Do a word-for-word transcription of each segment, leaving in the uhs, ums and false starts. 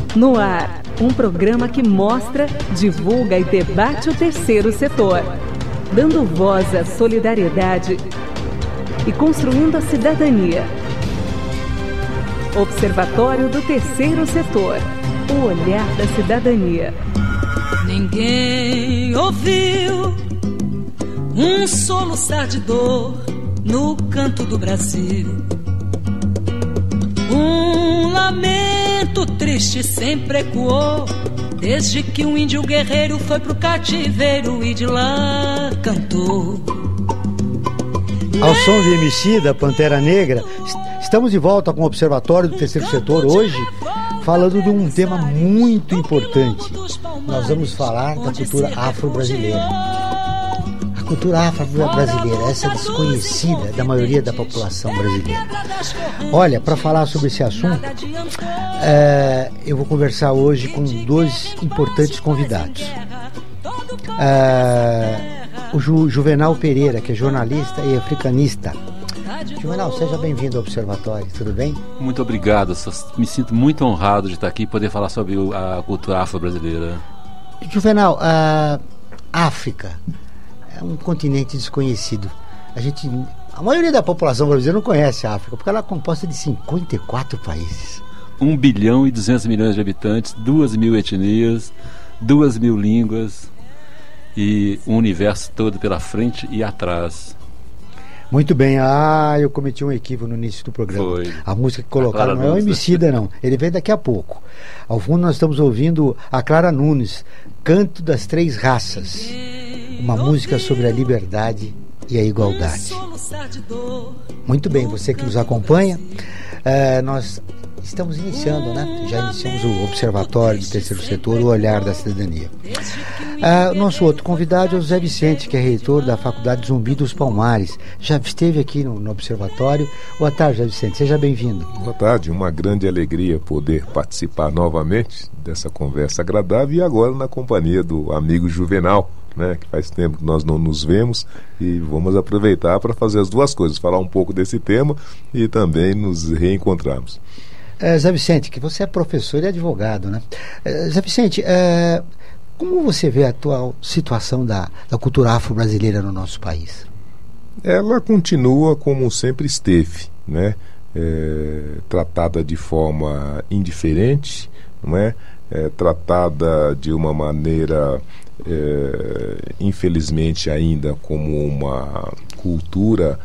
No ar, um programa que mostra, divulga e debate o terceiro setor, dando voz à solidariedade e construindo a cidadania. Observatório do Terceiro Setor, o olhar da cidadania. Ninguém ouviu um soluçar de dor no canto do Brasil. Um lamento triste sempre ecoou, desde que um índio guerreiro foi pro cativeiro e de lá cantou. Ao som de Emicida, Pantera Negra, estamos de volta com o Observatório do Terceiro Setor hoje, falando de um tema muito importante. Nós vamos falar da cultura afro-brasileira. A cultura afro-brasileira, essa desconhecida da maioria da população brasileira. Olha, para falar sobre esse assunto, é, eu vou conversar hoje com dois importantes convidados. É, o Ju, Juvenal Pereira, que é jornalista e africanista. Juvenal, seja bem-vindo ao Observatório, tudo bem? Muito obrigado, me sinto muito honrado de estar aqui e poder falar sobre a cultura afro-brasileira. Juvenal, a África é um continente desconhecido. A gente, a maioria da população brasileira não conhece a África, porque ela é composta de cinquenta e quatro países. Um bilhão e duzentos milhões de habitantes, duas mil etnias, duas mil línguas e um universo todo pela frente e atrás. Muito bem, ah, eu cometi um equívoco no início do programa. Foi. A música que colocaram não é o Emicida, não. Ele vem daqui a pouco. Ao fundo nós estamos ouvindo a Clara Nunes, Canto das Três Raças. Uma música sobre a liberdade e a igualdade. Muito bem, você que nos acompanha, é, nós estamos iniciando, né? Já iniciamos o Observatório do Terceiro Setor, o olhar da cidadania. Uh, nosso outro convidado é o Zé Vicente, que é reitor da Faculdade Zumbi dos Palmares. Já esteve aqui no, no Observatório. Boa tarde, Zé Vicente, seja bem-vindo. Boa tarde, uma grande alegria poder participar novamente dessa conversa agradável e agora na companhia do amigo Juvenal, né, que faz tempo que nós não nos vemos e vamos aproveitar para fazer as duas coisas, falar um pouco desse tema e também nos reencontrarmos. Uh, Zé Vicente, que você é professor e advogado, né? Uh, Zé Vicente, uh, como você vê a atual situação da, da cultura afro-brasileira no nosso país? Ela continua como sempre esteve, né? É, tratada de forma indiferente, não é? É, tratada de uma maneira, é, infelizmente ainda como uma cultura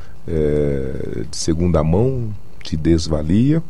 é, de segunda mão, de desvalia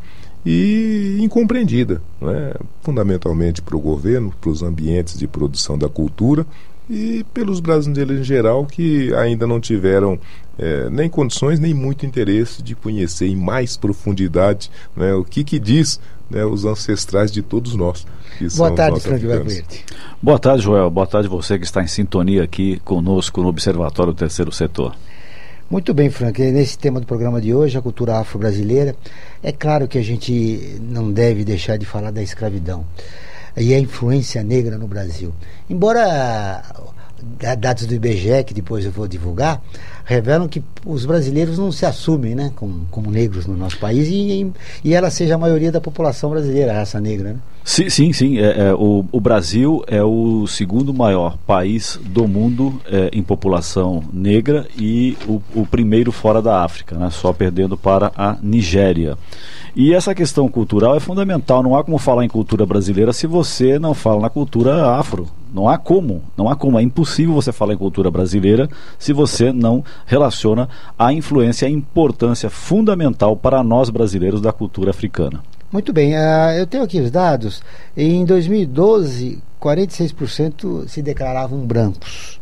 e incompreendida, não é? Fundamentalmente para o governo, para os ambientes de produção da cultura e pelos brasileiros em geral que ainda não tiveram é, nem condições nem muito interesse de conhecer em mais profundidade, né, o que que diz, né, os ancestrais de todos nós. Boa tarde, Frank Verde. Boa tarde, Joel. Boa tarde você que está em sintonia aqui conosco no Observatório do Terceiro Setor. Muito bem, Frank, nesse tema do programa de hoje, a cultura afro-brasileira, é claro que a gente não deve deixar de falar da escravidão e a influência negra no Brasil. Embora dados do I B G E, que depois eu vou divulgar, revelam que os brasileiros não se assumem, né, como, como negros no nosso país e, e ela seja a maioria da população brasileira, a raça negra, né? Sim, sim, sim. É, é, o, o Brasil é o segundo maior país do mundo é, em população negra e o, o primeiro fora da África, né, só perdendo para a Nigéria. E essa questão cultural é fundamental. Não há como falar em cultura brasileira se você não fala na cultura afro. Não há como, não há como. É impossível você falar em cultura brasileira se você não relaciona a influência, a importância fundamental para nós brasileiros da cultura africana. Muito bem, uh, eu tenho aqui os dados. Em dois mil e doze, quarenta e seis por cento se declaravam brancos,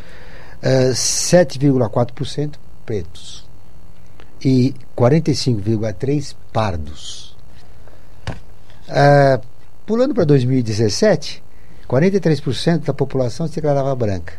uh, sete vírgula quatro por cento pretos e quarenta e cinco vírgula três por cento pardos. Uh, pulando para dois mil e dezessete, quarenta e três por cento da população se declarava branca.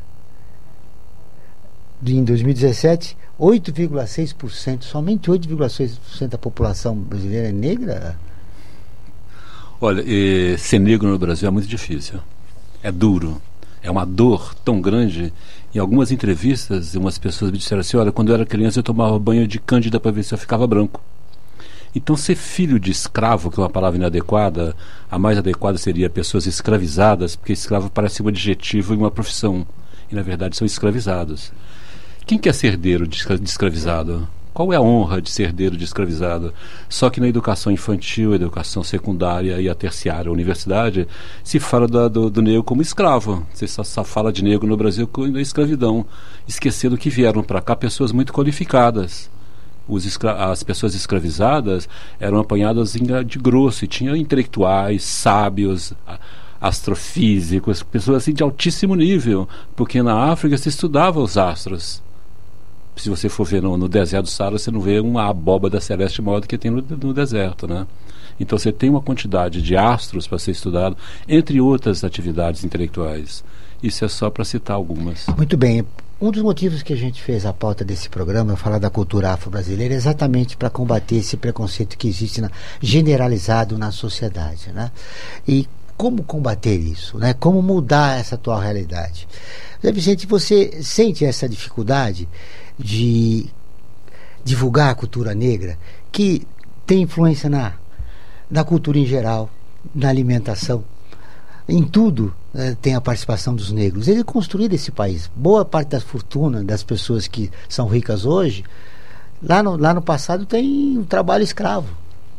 Em dois mil e dezessete, oito vírgula seis por cento, somente oito vírgula seis por cento da população brasileira é negra. Olha, eh, ser negro no Brasil é muito difícil, é duro, é uma dor tão grande. Em algumas entrevistas, umas pessoas me disseram assim: olha, quando eu era criança eu tomava banho de cândida para ver se eu ficava branco. Então, ser filho de escravo, que é uma palavra inadequada, a mais adequada seria pessoas escravizadas, porque escravo parece um adjetivo e uma profissão, e na verdade são escravizados. Quem quer ser herdeiro de escravizado? Qual é a honra de ser herdeiro de escravizado? Só que na educação infantil, educação secundária e a terciária, a universidade, se fala da, do, do negro como escravo. Você só, só fala de negro no Brasil com a escravidão, esquecendo que vieram para cá pessoas muito qualificadas. Os escra- as pessoas escravizadas eram apanhadas em, de grosso, e tinha intelectuais, sábios, astrofísicos, pessoas assim de altíssimo nível, porque na África se estudava os astros. Se você for ver no, no deserto do Saara, você não vê uma abóbada celeste maior do que tem no, no deserto, né? Então você tem uma quantidade de astros para ser estudado, entre outras atividades intelectuais. Isso é só para citar algumas. Muito bem. Um dos motivos que a gente fez a pauta desse programa, falar da cultura afro-brasileira, é exatamente para combater esse preconceito que existe na, generalizado na sociedade, né? E como combater isso, né? Como mudar essa atual realidade? Zé Vicente, você sente essa dificuldade de divulgar a cultura negra, que tem influência na, na cultura em geral, na alimentação, em tudo, né, tem a participação dos negros. Eles construíram esse país. Boa parte da fortuna das pessoas que são ricas hoje, lá no, lá no passado tem um trabalho escravo.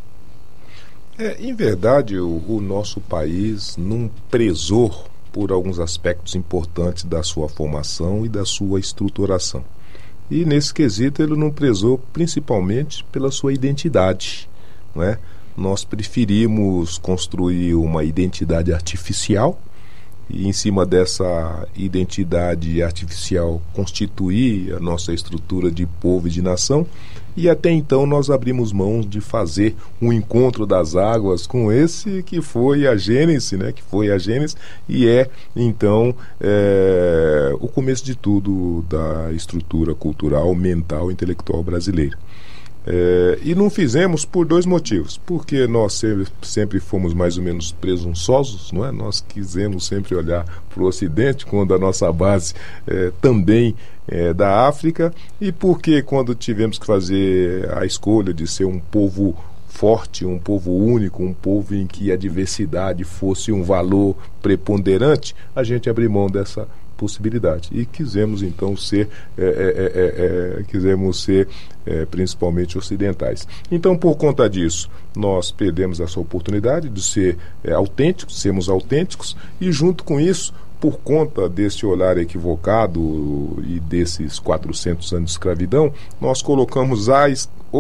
É, em verdade, o, o nosso país não prezou por alguns aspectos importantes da sua formação e da sua estruturação. E nesse quesito ele não prezou principalmente pela sua identidade, não é? Nós preferimos construir uma identidade artificial e em cima dessa identidade artificial constituir a nossa estrutura de povo e de nação, e até então nós abrimos mãos de fazer um encontro das águas com esse que foi a gênese, né? Que foi a gênese e é então é, o começo de tudo da estrutura cultural, mental, intelectual brasileira. É, e não fizemos por dois motivos. Porque nós sempre, sempre fomos mais ou menos presunçosos, não é? Nós quisemos sempre olhar para o Ocidente, quando a nossa base é, também é da África, e porque quando tivemos que fazer a escolha de ser um povo forte, um povo único, um povo em que a diversidade fosse um valor preponderante, a gente abriu mão dessa possibilidade e quisemos então ser é, é, é, é, quisemos ser é, principalmente ocidentais. Então, por conta disso, nós perdemos essa oportunidade de ser é, autênticos, sermos autênticos, e junto com isso, por conta desse olhar equivocado e desses quatrocentos anos de escravidão, nós colocamos a,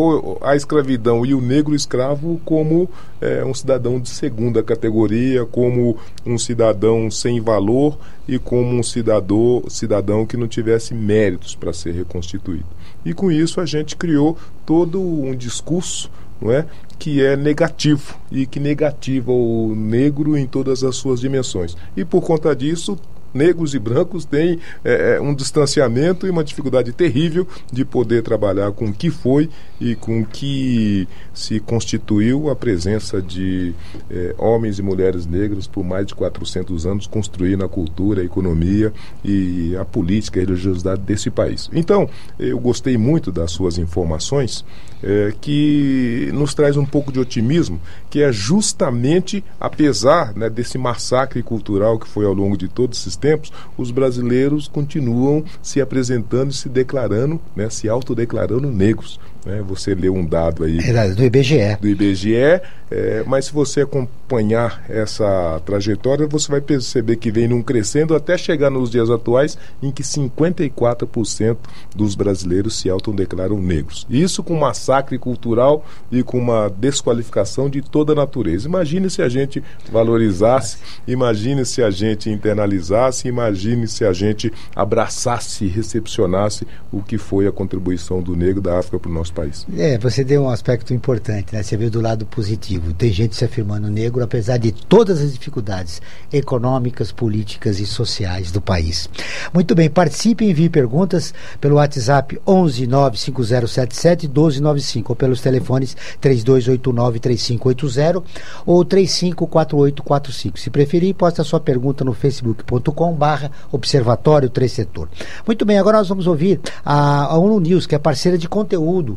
a escravidão e o negro escravo como é, um cidadão de segunda categoria, como um cidadão sem valor e como um cidadão, cidadão que não tivesse méritos para ser reconstituído. E com isso a gente criou todo um discurso, não é, que é negativo e que negativa o negro em todas as suas dimensões. E por conta disso, negros e brancos têm é, um distanciamento e uma dificuldade terrível de poder trabalhar com o que foi e com o que se constituiu a presença de é, homens e mulheres negros por mais de quatrocentos anos, construindo a cultura, a economia e a política e a religiosidade desse país. Então, eu gostei muito das suas informações, é, que nos traz um pouco de otimismo, que é justamente, apesar, né, desse massacre cultural que foi ao longo de todos esses tempos, os brasileiros continuam se apresentando e se declarando, né, se autodeclarando negros. Né? Você leu um dado aí é do I B G E. Do I B G E, é, mas se você acompanhar essa trajetória, você vai perceber que vem num crescendo até chegar nos dias atuais em que cinquenta e quatro por cento dos brasileiros se autodeclaram negros. Isso com massacre cultural e com uma desqualificação de toda a natureza. Imagine se a gente valorizasse, imagine se a gente internalizasse, imagine se a gente abraçasse e recepcionasse o que foi a contribuição do negro da África para o nosso país. É, você deu um aspecto importante, né? Você viu do lado positivo. Tem gente se afirmando negro, apesar de todas as dificuldades econômicas, políticas e sociais do país. Muito bem, participe e envie perguntas pelo WhatsApp onze nove cinco zero sete sete um dois nove cinco ou pelos telefones três dois oito nove três cinco oito zero ou três cinco quatro oito quatro cinco. Se preferir, posta sua pergunta no facebook ponto com barra Observatório Três Setor. Muito bem, agora nós vamos ouvir a, a ONU News, que é parceira de conteúdo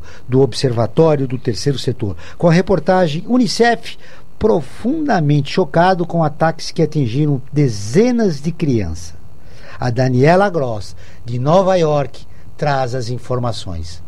do Observatório do Terceiro Setor. Com a reportagem Unicef, profundamente chocado com ataques que atingiram dezenas de crianças. A Daniela Gross, de Nova York, traz as informações.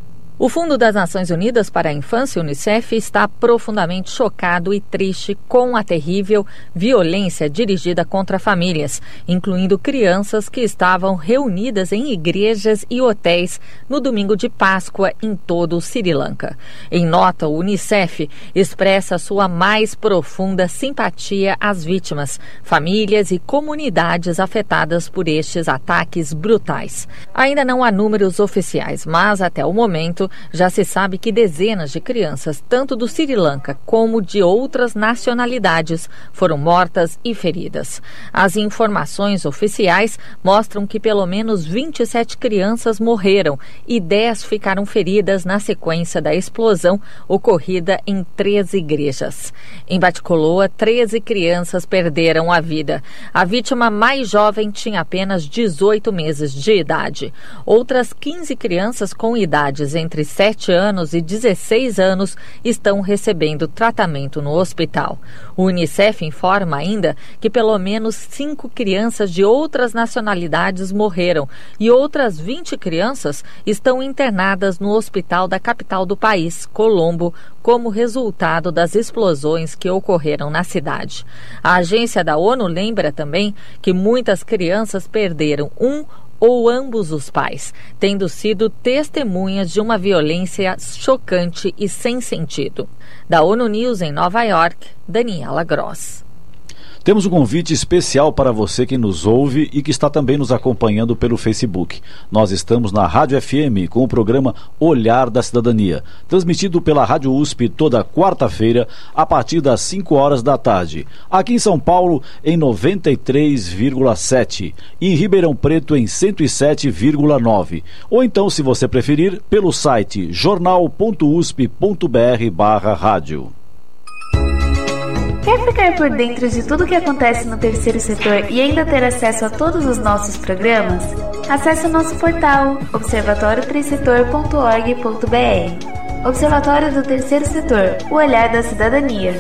O Fundo das Nações Unidas para a Infância, Unicef, está profundamente chocado e triste com a terrível violência dirigida contra famílias, incluindo crianças que estavam reunidas em igrejas e hotéis no domingo de Páscoa em todo o Sri Lanka. Em nota, o Unicef expressa sua mais profunda simpatia às vítimas, famílias e comunidades afetadas por estes ataques brutais. Ainda não há números oficiais, mas até o momento já se sabe que dezenas de crianças, tanto do Sri Lanka como de outras nacionalidades, foram mortas e feridas. As informações oficiais mostram que pelo menos vinte e sete crianças morreram e dez ficaram feridas na sequência da explosão ocorrida em três igrejas. Em Batticoloa, treze crianças perderam a vida. A vítima mais jovem tinha apenas dezoito meses de idade. Outras quinze crianças com idades entre entre sete anos e dezesseis anos estão recebendo tratamento no hospital. O Unicef informa ainda que pelo menos cinco crianças de outras nacionalidades morreram e outras vinte crianças estão internadas no hospital da capital do país, Colombo, como resultado das explosões que ocorreram na cidade. A agência da ONU lembra também que muitas crianças perderam um ou ambos os pais, tendo sido testemunhas de uma violência chocante e sem sentido. Da ONU News em Nova York, Daniela Gross. Temos um convite especial para você que nos ouve e que está também nos acompanhando pelo Facebook. Nós estamos na Rádio F M com o programa Olhar da Cidadania, transmitido pela Rádio U S P toda quarta-feira a partir das cinco horas da tarde. Aqui em São Paulo em noventa e três vírgula sete e em Ribeirão Preto em cento e sete vírgula nove. Ou então, se você preferir, pelo site jornal ponto usp ponto br barra rádio. Quer ficar por dentro de tudo o que acontece no terceiro setor e ainda ter acesso a todos os nossos programas? Acesse o nosso portal observatório três setor ponto org ponto br. Observatório do Terceiro Setor, o olhar da cidadania.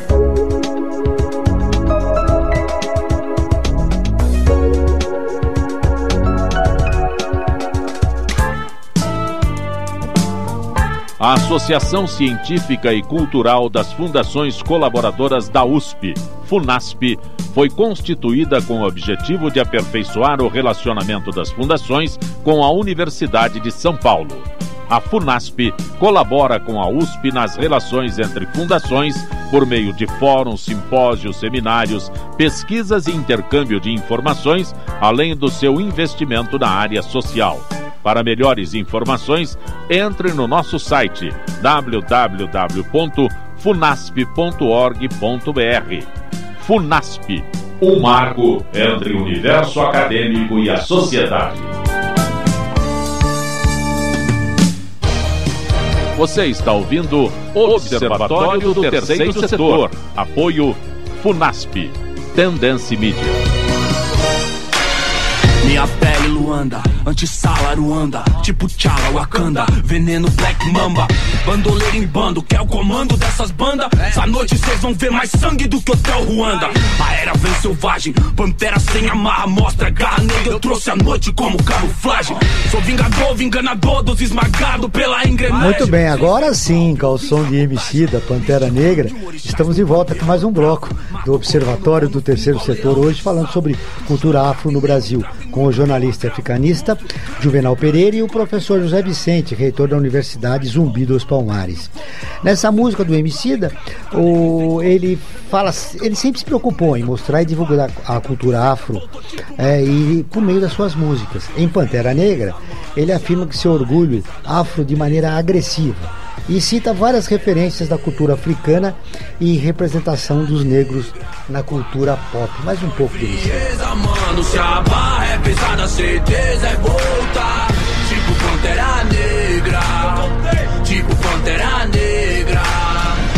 A Associação Científica e Cultural das Fundações Colaboradoras da U S P, FUNASP, foi constituída com o objetivo de aperfeiçoar o relacionamento das fundações com a Universidade de São Paulo. A FUNASP colabora com a U S P nas relações entre fundações por meio de fóruns, simpósios, seminários, pesquisas e intercâmbio de informações, além do seu investimento na área social. Para melhores informações, entre no nosso site w w w ponto funasp ponto org ponto br. FUNASP, um marco entre o universo acadêmico e a sociedade. Você está ouvindo o Observatório do Terceiro Setor. Apoio FUNASP, Tendência Mídia. Minha pele Luanda, antissala Ruanda, tipo Tchala, Wakanda, veneno Black Mamba, bandoleiro em bando, quer o comando dessas bandas? Essa noite cês vão ver mais sangue do que Hotel Ruanda. A era vem selvagem, pantera sem amarra, mostra garra negra, eu trouxe a noite como camuflagem. Sou vingador, vinganador dos esmagados pela engrenagem. Muito bem, agora sim, com o som de Emicida, Pantera Negra, estamos de volta com mais um bloco do Observatório do Terceiro Setor, hoje falando sobre cultura afro no Brasil, com o jornalista africanista Juvenal Pereira e o professor José Vicente, reitor da Universidade Zumbi dos Palmares. Nessa música do Emicida, o, ele fala, ele sempre se preocupou em mostrar e divulgar a cultura afro é, e por meio das suas músicas. Em Pantera Negra, ele afirma que seu orgulho afro de maneira agressiva e cita várias referências da cultura africana e representação dos negros na cultura pop. Mais um pouco de isso. Mano, se a barra é pesada, certeza é voltar. Tipo Pantera Negra, tipo Pantera Negra. Agora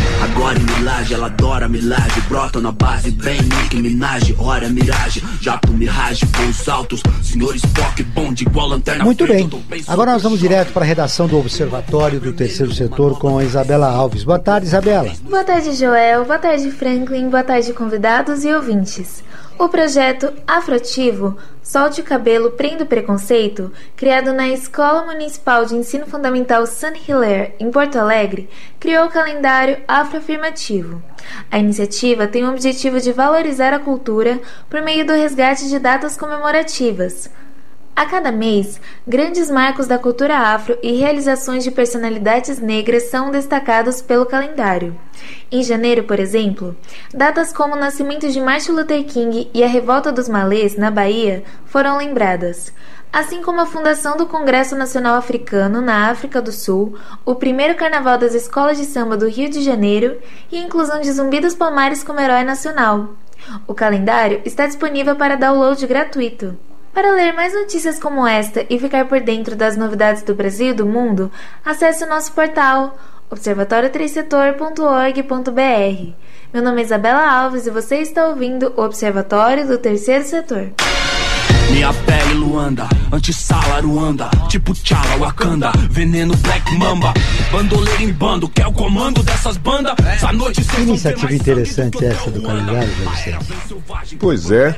Lore Milagre, ela adora milagre. Brotam na base, bem Nicki Minaj. Hora miragem, jato miragem, voos altos. Senhor Spock, bonde igual lanterna. Muito bem, agora nós vamos direto para a redação do Observatório do Terceiro Setor com a Isabela Alves. Boa tarde, Isabela. Boa tarde, Joel. Boa tarde, Franklin. Boa tarde, convidados e ouvintes. O projeto Afroativo, Solte o Cabelo, Prenda o Preconceito, criado na Escola Municipal de Ensino Fundamental San Hilaire, em Porto Alegre, criou o calendário afroafirmativo. A iniciativa tem o objetivo de valorizar a cultura por meio do resgate de datas comemorativas. A cada mês, grandes marcos da cultura afro e realizações de personalidades negras são destacados pelo calendário. Em janeiro, por exemplo, datas como o nascimento de Martin Luther King e a Revolta dos Malês, na Bahia, foram lembradas, assim como a fundação do Congresso Nacional Africano na África do Sul, o primeiro carnaval das escolas de samba do Rio de Janeiro e a inclusão de Zumbi dos Palmares como herói nacional. O calendário está disponível para download gratuito. Para ler mais notícias como esta e ficar por dentro das novidades do Brasil e do mundo, acesse o nosso portal observatório três setor ponto org ponto br. Meu nome é Isabela Alves e você está ouvindo o Observatório do Terceiro Setor. Minha pele Luanda, antissala Ruanda, tipo T'Challa, Wakanda, veneno Black Mamba, bandoleiro em bando, que é o comando dessas bandas. Essa noite que iniciativa interessante essa do calendário, José. Pois é,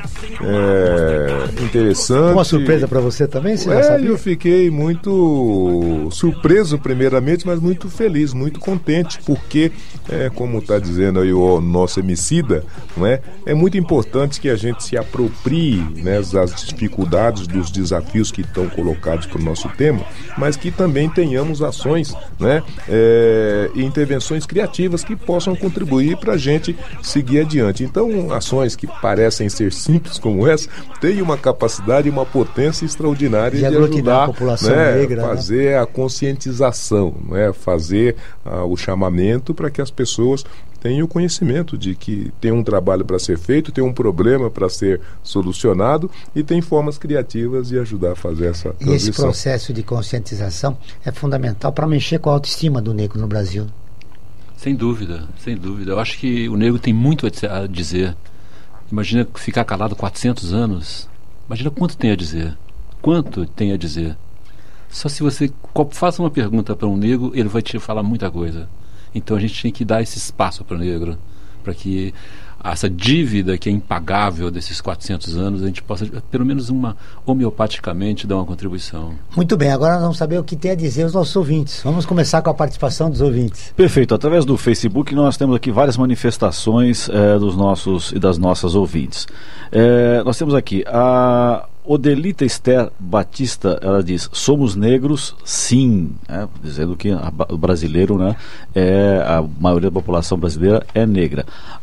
é interessante. Uma surpresa para você também, você é, já sabia? Eu fiquei muito surpreso primeiramente, mas muito feliz, muito contente, porque, é, como está dizendo aí o nosso Emicida, não é? É muito importante que a gente se aproprie, né, das dificuldades, dos desafios que estão colocados para o nosso tema, mas que também tenhamos ações, né, é, e intervenções criativas que possam contribuir para a gente seguir adiante. Então, ações que parecem ser simples como essa, têm uma capacidade e uma potência extraordinária de, de ajudar a população, né, negra, fazer, né, a conscientização, né, fazer uh, o chamamento para que as pessoas tenham o conhecimento de que tem um trabalho para ser feito, tem um problema para ser solucionado e tem formas criativas de ajudar a fazer essa transição. E esse processo de conscientização é fundamental para mexer com a autoestima do negro no Brasil. Sem dúvida, sem dúvida. Eu acho que o negro tem muito a dizer. Imagina ficar calado quatrocentos anos. Imagina quanto tem a dizer. Quanto tem a dizer. Só se você faça uma pergunta para um negro, ele vai te falar muita coisa. Então a gente tem que dar esse espaço para o negro, para que essa dívida que é impagável desses quatrocentos anos, a gente possa, pelo menos uma, homeopaticamente, dar uma contribuição. Muito bem, agora nós vamos saber o que tem a dizer os nossos ouvintes. Vamos começar com a participação dos ouvintes. Perfeito, através do Facebook nós temos aqui várias manifestações é, dos nossos e das nossas ouvintes. É, nós temos aqui a Odelita Esther Batista, ela diz: somos negros, sim, é, dizendo que a, o brasileiro, né, é, a maioria da população brasileira é negra.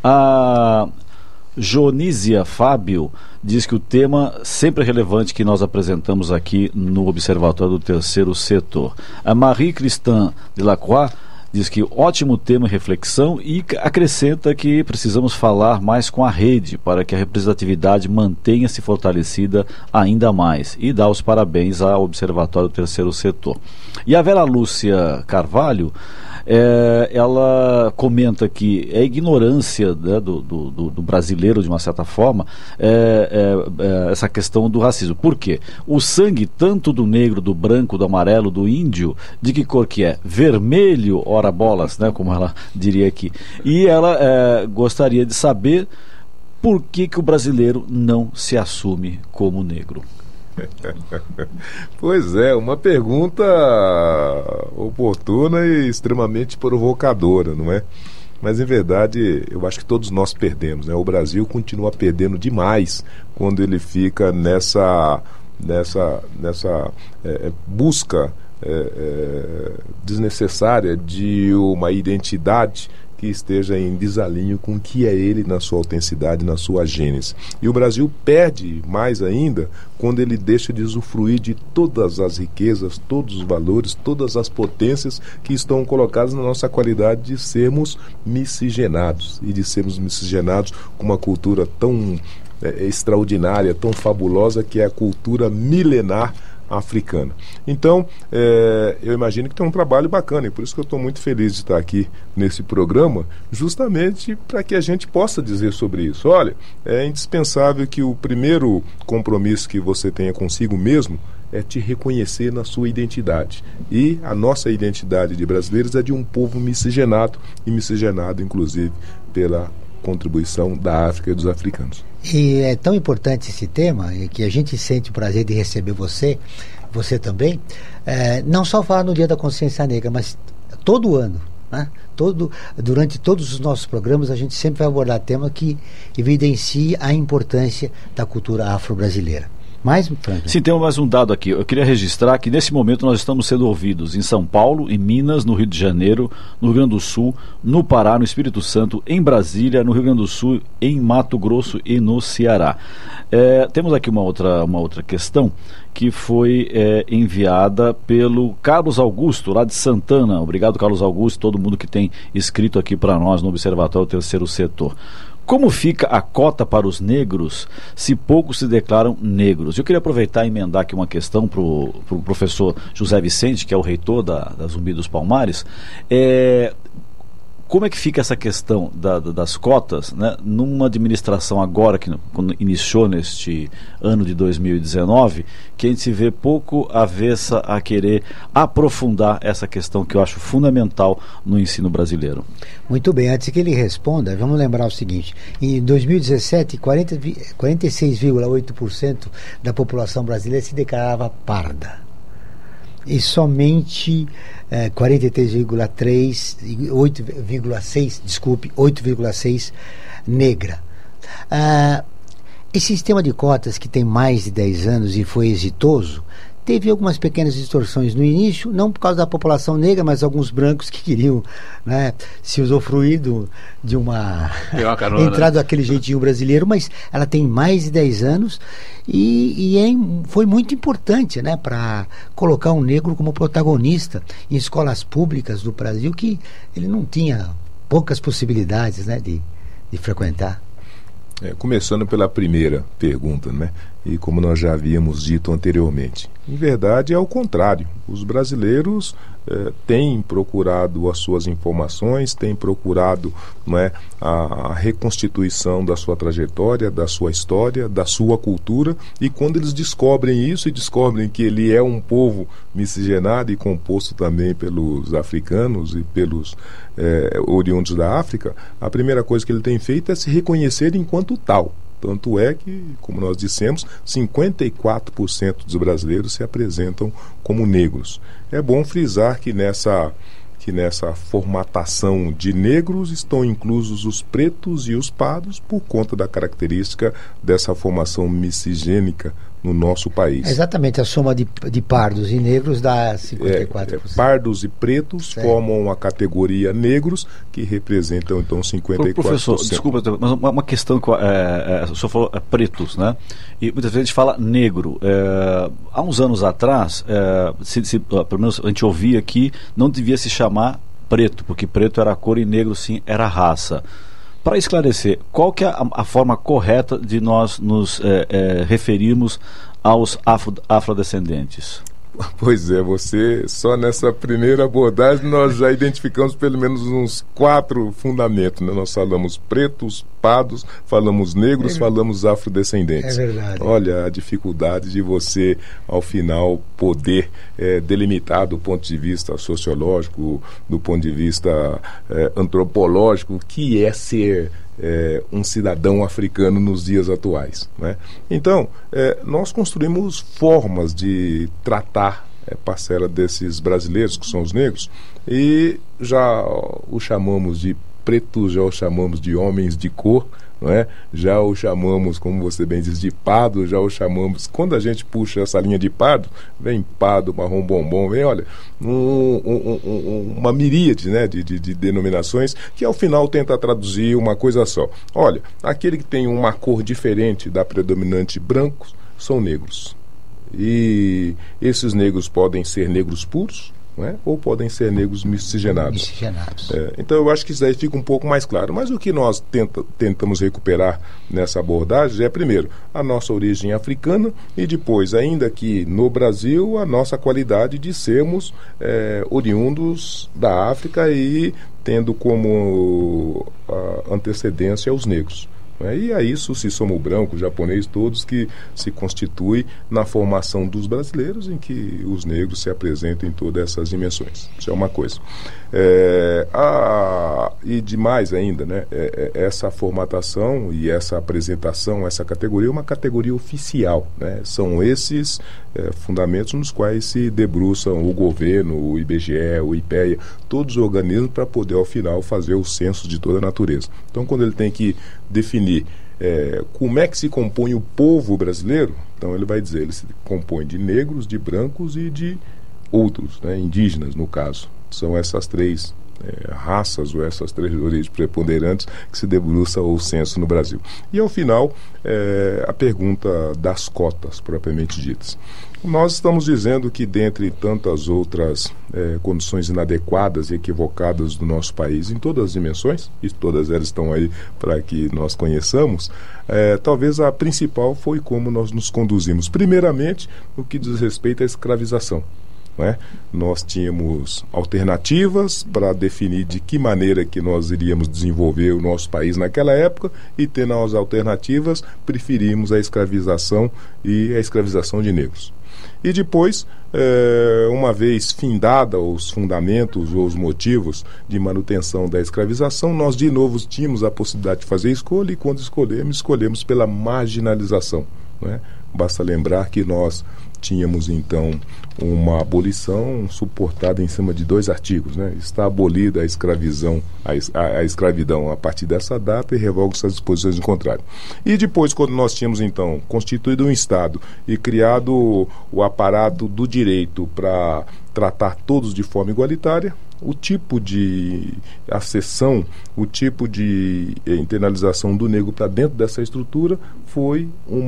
A Jonísia Fábio diz que o tema sempre é relevante que nós apresentamos aqui no Observatório do Terceiro Setor. A Marie Christin Delacroix diz que ótimo tema e reflexão e acrescenta que precisamos falar mais com a rede para que a representatividade mantenha-se fortalecida ainda mais, e dá os parabéns ao Observatório do Terceiro Setor. E a Vera Lúcia Carvalho, é, ela comenta que é ignorância, né, do, do, do brasileiro, de uma certa forma, é, é, é, essa questão do racismo. Por quê? O sangue, tanto do negro, do branco, do amarelo, do índio, de que cor que é? Vermelho, ora bolas, né, como ela diria aqui. E ela é, gostaria de saber por que, que o brasileiro não se assume como negro. Pois é, uma pergunta oportuna e extremamente provocadora, não é? Mas em verdade eu acho que todos nós perdemos, né? O Brasil continua perdendo demais quando ele fica nessa, nessa, nessa é, busca é, é, desnecessária de uma identidade que esteja em desalinho com o que é ele na sua autenticidade, na sua gênese. E o Brasil perde mais ainda quando ele deixa de usufruir de todas as riquezas, todos os valores, todas as potências que estão colocadas na nossa qualidade de sermos miscigenados, e de sermos miscigenados com uma cultura tão é, extraordinária, tão fabulosa, que é a cultura milenar africana. Então, é, eu imagino que tem um trabalho bacana, e por isso que eu estou muito feliz de estar aqui nesse programa, justamente para que a gente possa dizer sobre isso. Olha, é indispensável que o primeiro compromisso que você tenha consigo mesmo é te reconhecer na sua identidade. E a nossa identidade de brasileiros é de um povo miscigenado, e miscigenado, inclusive, pela contribuição da África e dos africanos. E é tão importante esse tema, que a gente sente o prazer de receber você, você também, é, não só falar no Dia da Consciência Negra, mas todo ano, né? Todo, durante todos os nossos programas, a gente sempre vai abordar tema que evidencia a importância da cultura afro-brasileira. Mais, Sim, temos mais um dado aqui. Eu queria registrar que nesse momento nós estamos sendo ouvidos em São Paulo, em Minas, no Rio de Janeiro, no Rio Grande do Sul, no Pará, no Espírito Santo, em Brasília, no Rio Grande do Sul, em Mato Grosso e no Ceará. É, temos aqui uma outra, uma outra questão que foi é, enviada pelo Carlos Augusto, lá de Santana. Obrigado, Carlos Augusto, todo mundo que tem escrito aqui para nós no Observatório Terceiro Setor. Como fica a cota para os negros se poucos se declaram negros? Eu queria aproveitar e emendar aqui uma questão para o pro professor José Vicente, que é o reitor da, da Zumbi dos Palmares. É, como é que fica essa questão da, da, das cotas, né, numa administração agora, que quando iniciou neste ano de dois mil e dezenove, que a gente se vê pouco avessa a querer aprofundar essa questão que eu acho fundamental no ensino brasileiro? Muito bem, antes que ele responda, vamos lembrar o seguinte: em dois mil e dezessete, quarenta, quarenta e seis vírgula oito por cento da população brasileira se declarava parda. E somente eh, quarenta e três vírgula três, oito vírgula seis, desculpe, oito vírgula seis negra. Ah, esse sistema de cotas, que tem mais de dez anos e foi exitoso, teve algumas pequenas distorções no início, não por causa da população negra, mas alguns brancos que queriam, né, se usufruir do, de uma entrada daquele jeitinho brasileiro, mas ela tem mais de dez anos e, e é, foi muito importante, né, para colocar um negro como protagonista em escolas públicas do Brasil, que ele não tinha poucas possibilidades, né, de, de frequentar. É, começando pela primeira pergunta, né? E como nós já havíamos dito anteriormente, em verdade é o contrário. Os brasileiros eh, têm procurado as suas informações, têm procurado, não é, a, a reconstituição da sua trajetória, da sua história, da sua cultura, e quando eles descobrem isso e descobrem que ele é um povo miscigenado e composto também pelos africanos e pelos eh, oriundos da África, a primeira coisa que ele tem feito é se reconhecer enquanto tal. Tanto é que, como nós dissemos, cinquenta e quatro por cento dos brasileiros se apresentam como negros. É bom frisar que nessa, que nessa formatação de negros estão inclusos os pretos e os pardos por conta da característica dessa formação miscigênica no nosso país. Exatamente, a soma de, de pardos e negros dá cinquenta e quatro por cento. É, é, pardos e pretos certo. Formam a categoria negros, que representam então cinquenta e quatro por cento. Professor, desculpa, mas uma, uma questão que é, é, o senhor falou é, pretos, né? E muitas vezes a gente fala negro. É, há uns anos atrás, é, se, se, pelo menos a gente ouvia que não devia se chamar preto, porque preto era cor e negro sim era raça. Para esclarecer, qual que é a, a forma correta de nós nos é, é, referirmos aos afro, afrodescendentes? Pois é, você, só nessa primeira abordagem nós já identificamos pelo menos uns quatro fundamentos, né? Nós falamos pretos, pardos, falamos negros, é, falamos afrodescendentes. É verdade. Olha a dificuldade de você, ao final, poder é, delimitar do ponto de vista sociológico, do ponto de vista é, antropológico, o que é ser É, um cidadão africano nos dias atuais, né? Então, é, nós construímos formas de tratar é, parcela desses brasileiros, que são os negros, e já o chamamos de pretos, já o chamamos de homens de cor, não é? Já o chamamos, como você bem diz, de pardo, já o chamamos, quando a gente puxa essa linha de pardo, vem pardo, marrom bombom, vem, olha, um, um, um, uma miríade, né, de, de, de denominações, que ao final tenta traduzir uma coisa só. Olha, aquele que tem uma cor diferente da predominante branco, são negros. E esses negros podem ser negros puros, não é? Ou podem ser negros miscigenados. miscigenados. É, então eu acho que isso daí fica um pouco mais claro. Mas o que nós tenta, tentamos recuperar nessa abordagem é, primeiro, a nossa origem africana e depois, ainda aqui no Brasil, a nossa qualidade de sermos é, oriundos da África e tendo como a antecedência os negros. E a isso se soma o branco, o japonês, todos que se constituem na formação dos brasileiros, em que os negros se apresentam em todas essas dimensões. Isso é uma coisa. É, a, e demais ainda, né, é, é, essa formatação e essa apresentação, essa categoria é uma categoria oficial, né? São esses é, fundamentos nos quais se debruçam o governo, o I B G E, o IPEA, todos os organismos para poder, ao final, fazer o censo de toda a natureza. Então, quando ele tem que definir é, como é que se compõe o povo brasileiro, então ele vai dizer, ele se compõe de negros, de brancos e de outros, né, indígenas, no caso. São essas três é, raças ou essas três origens preponderantes que se debruça o censo no Brasil. E, ao final, é, a pergunta das cotas, propriamente ditas. Nós estamos dizendo que, dentre tantas outras é, condições inadequadas e equivocadas do nosso país, em todas as dimensões, e todas elas estão aí para que nós conheçamos, é, talvez a principal foi como nós nos conduzimos. Primeiramente, no que diz respeito à escravização. Não é? Nós tínhamos alternativas para definir de que maneira que nós iríamos desenvolver o nosso país naquela época, e tendo as alternativas, preferimos a escravização e a escravização de negros. E depois, é, uma vez findada os fundamentos ou os motivos de manutenção da escravização, nós de novo tínhamos a possibilidade de fazer escolha, e quando escolhemos, escolhemos pela marginalização. Não é? Basta lembrar que nós tínhamos então uma abolição suportada em cima de dois artigos, né? Está abolida a escravidão, a, a, a escravidão a partir dessa data, e revoga-se as disposições em contrário. E depois, quando nós tínhamos então constituído um Estado e criado o aparato do direito para tratar todos de forma igualitária, o tipo de acessão, o tipo de internalização do negro para dentro dessa estrutura foi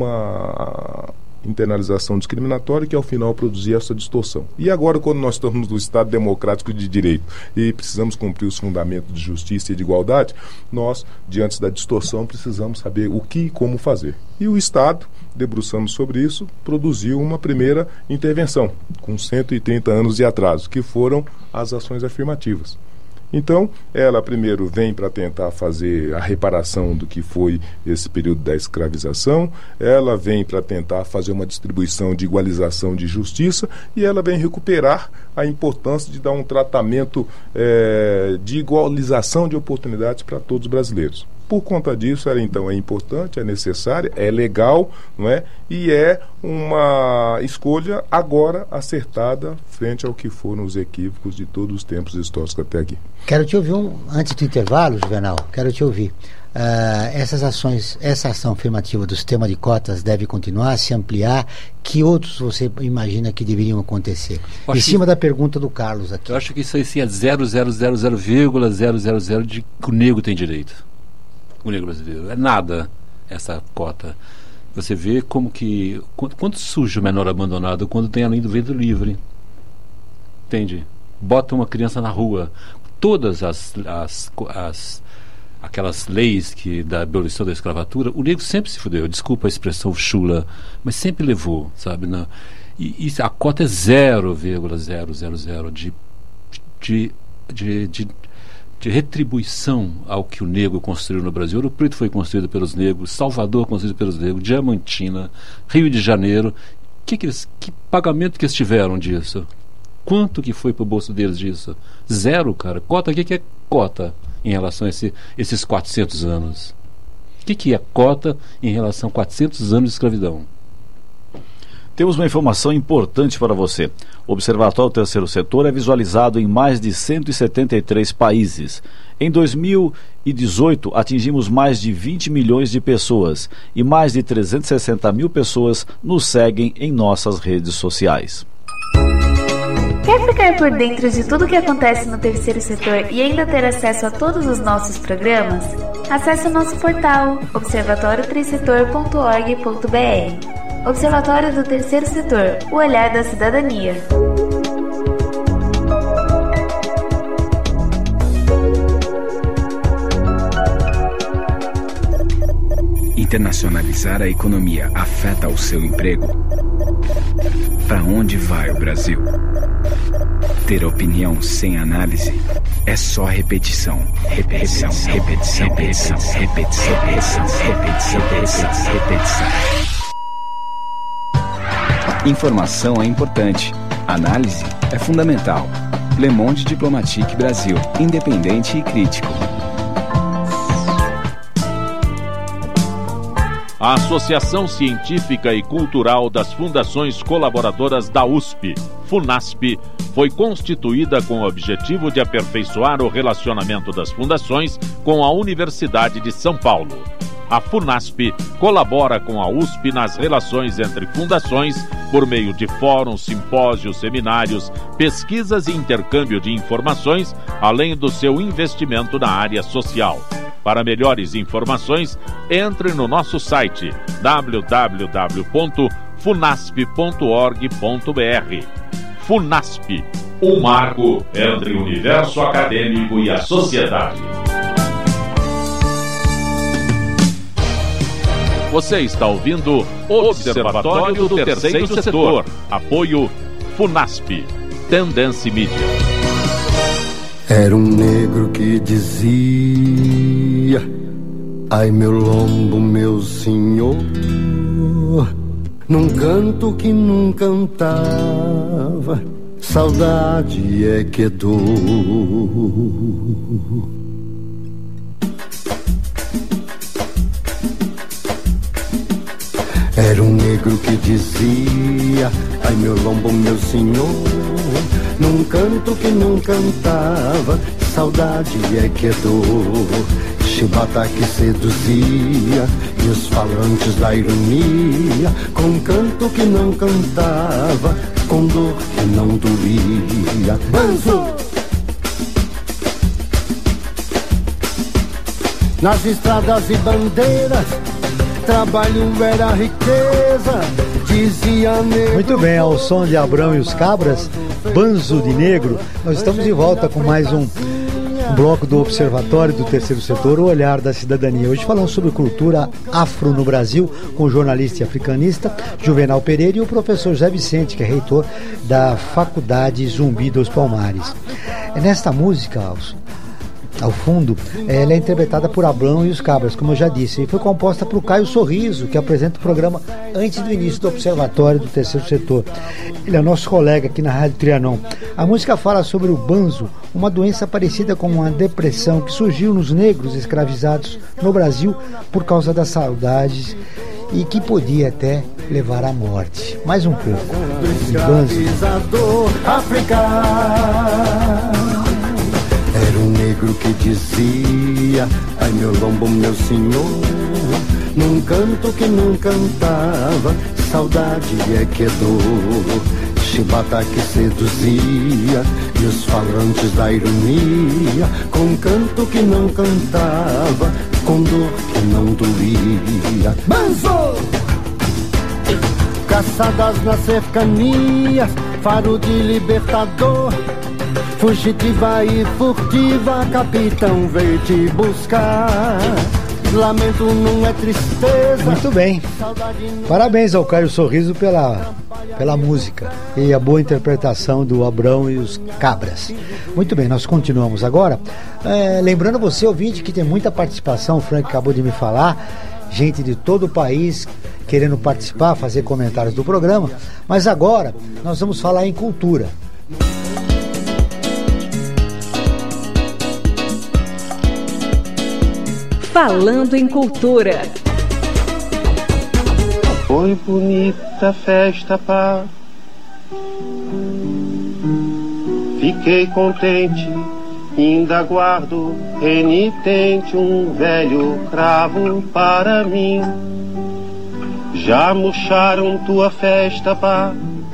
uma internalização discriminatória que, ao final, produzia essa distorção. E agora, quando nós estamos no Estado democrático de direito e precisamos cumprir os fundamentos de justiça e de igualdade, nós, diante da distorção, precisamos saber o que e como fazer. E o Estado, debruçando sobre isso, produziu uma primeira intervenção, com cento e trinta anos de atraso, que foram as ações afirmativas. Então, ela primeiro vem para tentar fazer a reparação do que foi esse período da escravização, ela vem para tentar fazer uma distribuição de igualização de justiça, e ela vem recuperar a importância de dar um tratamento é, de igualização de oportunidades para todos os brasileiros. Por conta disso, ela então é importante, é necessária, é legal, não é? E é uma escolha agora acertada frente ao que foram os equívocos de todos os tempos históricos até aqui. Quero te ouvir, um, antes do intervalo, Juvenal, quero te ouvir. Uh, essas ações, essa ação afirmativa do sistema de cotas deve continuar, se ampliar. Que outros você imagina que deveriam acontecer? Em cima que, da pergunta do Carlos aqui. Eu acho que isso aí sim é zero vírgula zero zero zero de que o negro tem direito. O negro brasileiro. É nada essa cota. Você vê como que... Quanto, quanto surge o menor abandonado quando tem além do ventre livre? Entende? Bota uma criança na rua. Todas as... as, as aquelas leis que da abolição da escravatura, o negro sempre se fudeu. Desculpa a expressão chula, mas sempre levou, sabe? Não. E, e a cota é zero vírgula zero zero zero de... de, de, de de retribuição ao que o negro construiu no Brasil. Ouro Preto foi construído pelos negros, Salvador construído pelos negros, Diamantina, Rio de Janeiro. Que, que, eles, que pagamento que eles tiveram disso? Quanto que foi para o bolso deles disso? Zero, cara. Cota, o que, que é cota em relação a esse, esses quatrocentos anos? O que, que é cota em relação a quatrocentos anos de escravidão? Temos uma informação importante para você. O Observatório do Terceiro Setor é visualizado em mais de cento e setenta e três países. Em dois mil e dezoito, atingimos mais de vinte milhões de pessoas e mais de trezentas e sessenta mil pessoas nos seguem em nossas redes sociais. Quer ficar por dentro de tudo o que acontece no terceiro setor e ainda ter acesso a todos os nossos programas? Acesse o nosso portal observatório três setor ponto org ponto br. Observatório do Terceiro Setor, o olhar da cidadania. Internacionalizar a economia afeta o seu emprego? Para onde vai o Brasil? Ter opinião sem análise é só repetição, repetição, repetição, repetição, repetição, repetição, repetição, repetição, repetição. Informação é importante, análise é fundamental. Le Monde Diplomatique Brasil, independente e crítico. A Associação Científica e Cultural das Fundações Colaboradoras da U S P, FUNASP, foi constituída com o objetivo de aperfeiçoar o relacionamento das fundações com a Universidade de São Paulo. A FUNASP colabora com a U S P nas relações entre fundações por meio de fóruns, simpósios, seminários, pesquisas e intercâmbio de informações, além do seu investimento na área social. Para melhores informações, entre no nosso site w w w ponto funasp ponto org ponto b r. FUNASP, um marco entre o universo acadêmico e a sociedade. Você está ouvindo Observatório do Terceiro Setor. Apoio FUNASP, Tendência Mídia. Era um negro que dizia: ai meu lombo, meu senhor, num canto que não cantava, saudade é que é dor. Era um negro que dizia: ai meu lombo, meu senhor, num canto que não cantava, saudade é que é dor. Chibata que seduzia e os falantes da ironia, com canto que não cantava, com dor que não doía. Banzo! Nas estradas e bandeiras, trabalho era riqueza, dizia negro. Muito bem, ao som de Abrão e os Cabras, Banzo de Negro, nós estamos de volta com mais um bloco do Observatório do Terceiro Setor, o Olhar da Cidadania. Hoje falamos sobre cultura afro no Brasil, com o jornalista e africanista Juvenal Pereira e o professor José Vicente, que é reitor da Faculdade Zumbi dos Palmares. Nesta música, ao fundo, ela é interpretada por Abrão e os Cabras, como eu já disse, e foi composta por Caio Sorriso, que apresenta o programa antes do início do Observatório do Terceiro Setor. Ele é nosso colega aqui na Rádio Trianon. A música fala sobre o banzo, uma doença parecida com uma depressão que surgiu nos negros escravizados no Brasil por causa das saudades e que podia até levar à morte. Mais um pouco de banzo. Era um negro que dizia: ai meu lombo, meu senhor, num canto que não cantava, saudade é que é dor. Chibata que seduzia e os falantes da ironia, com canto que não cantava, com dor que não doía. Banzo! Caçadas nas cercanias, faro de libertador, fugitiva e furtiva, capitão veio te buscar. Lamento não é tristeza. Muito bem. Parabéns ao Caio Sorriso pela, pela música e a boa interpretação do Abrão e os Cabras. Muito bem, nós continuamos agora. É, lembrando você, ouvinte, que tem muita participação, o Frank acabou de me falar, gente de todo o país querendo participar, fazer comentários do programa. Mas agora nós vamos falar em cultura. Falando em Cultura. Foi bonita festa, pá. Fiquei contente, ainda guardo renitente um velho cravo para mim. Já murcharam tua festa, pá,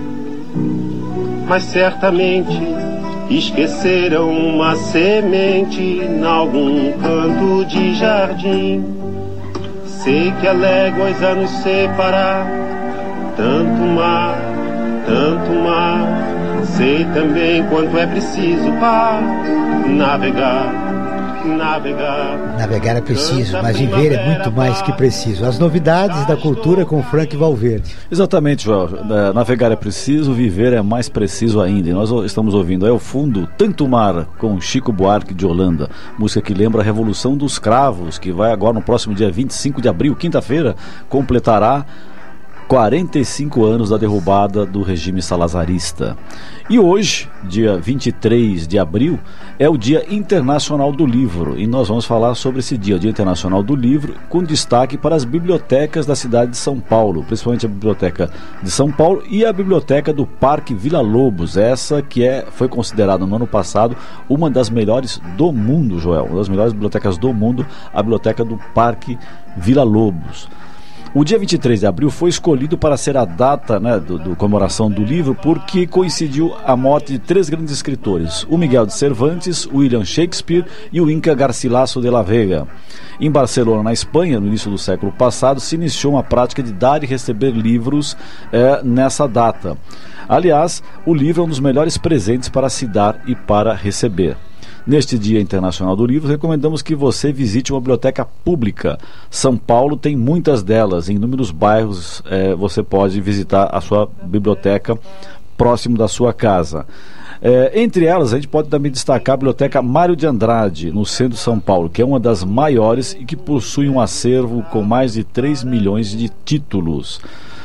mas certamente esqueceram uma semente em algum canto de jardim. Sei que é léguas a nos separar, tanto mar, tanto mar. Sei também quanto é preciso para navegar. navegar. Navegar é preciso, mas viver é muito mais que preciso. As novidades da cultura com Frank Valverde. Exatamente, Joel. Navegar é preciso, viver é mais preciso ainda. E nós estamos ouvindo aí ao fundo Tanto Mar, com Chico Buarque de Holanda. Música que lembra a Revolução dos Cravos, que vai agora no próximo dia vinte e cinco de abril, quinta-feira, completará quarenta e cinco anos da derrubada do regime salazarista. E hoje, dia vinte e três de abril, é o Dia Internacional do Livro. E nós vamos falar sobre esse dia, o Dia Internacional do Livro, com destaque para as bibliotecas da cidade de São Paulo, principalmente a Biblioteca de São Paulo e a Biblioteca do Parque Vila Lobos, essa que é, foi considerada no ano passado uma das melhores do mundo, Joel, uma das melhores bibliotecas do mundo, a Biblioteca do Parque Vila Lobos. O dia vinte e três de abril foi escolhido para ser a data, né, do, do comemoração do livro, porque coincidiu a morte de três grandes escritores, o Miguel de Cervantes, o William Shakespeare e o Inca Garcilaso de la Vega. Em Barcelona, na Espanha, no início do século passado, se iniciou uma prática de dar e receber livros é, nessa data. Aliás, o livro é um dos melhores presentes para se dar e para receber. Neste Dia Internacional do Livro, recomendamos que você visite uma biblioteca pública. São Paulo tem muitas delas. Em inúmeros bairros eh, você pode visitar a sua biblioteca próximo da sua casa. É, entre elas, a gente pode também destacar a Biblioteca Mário de Andrade, no centro de São Paulo, que é uma das maiores e que possui um acervo com mais de três milhões de títulos.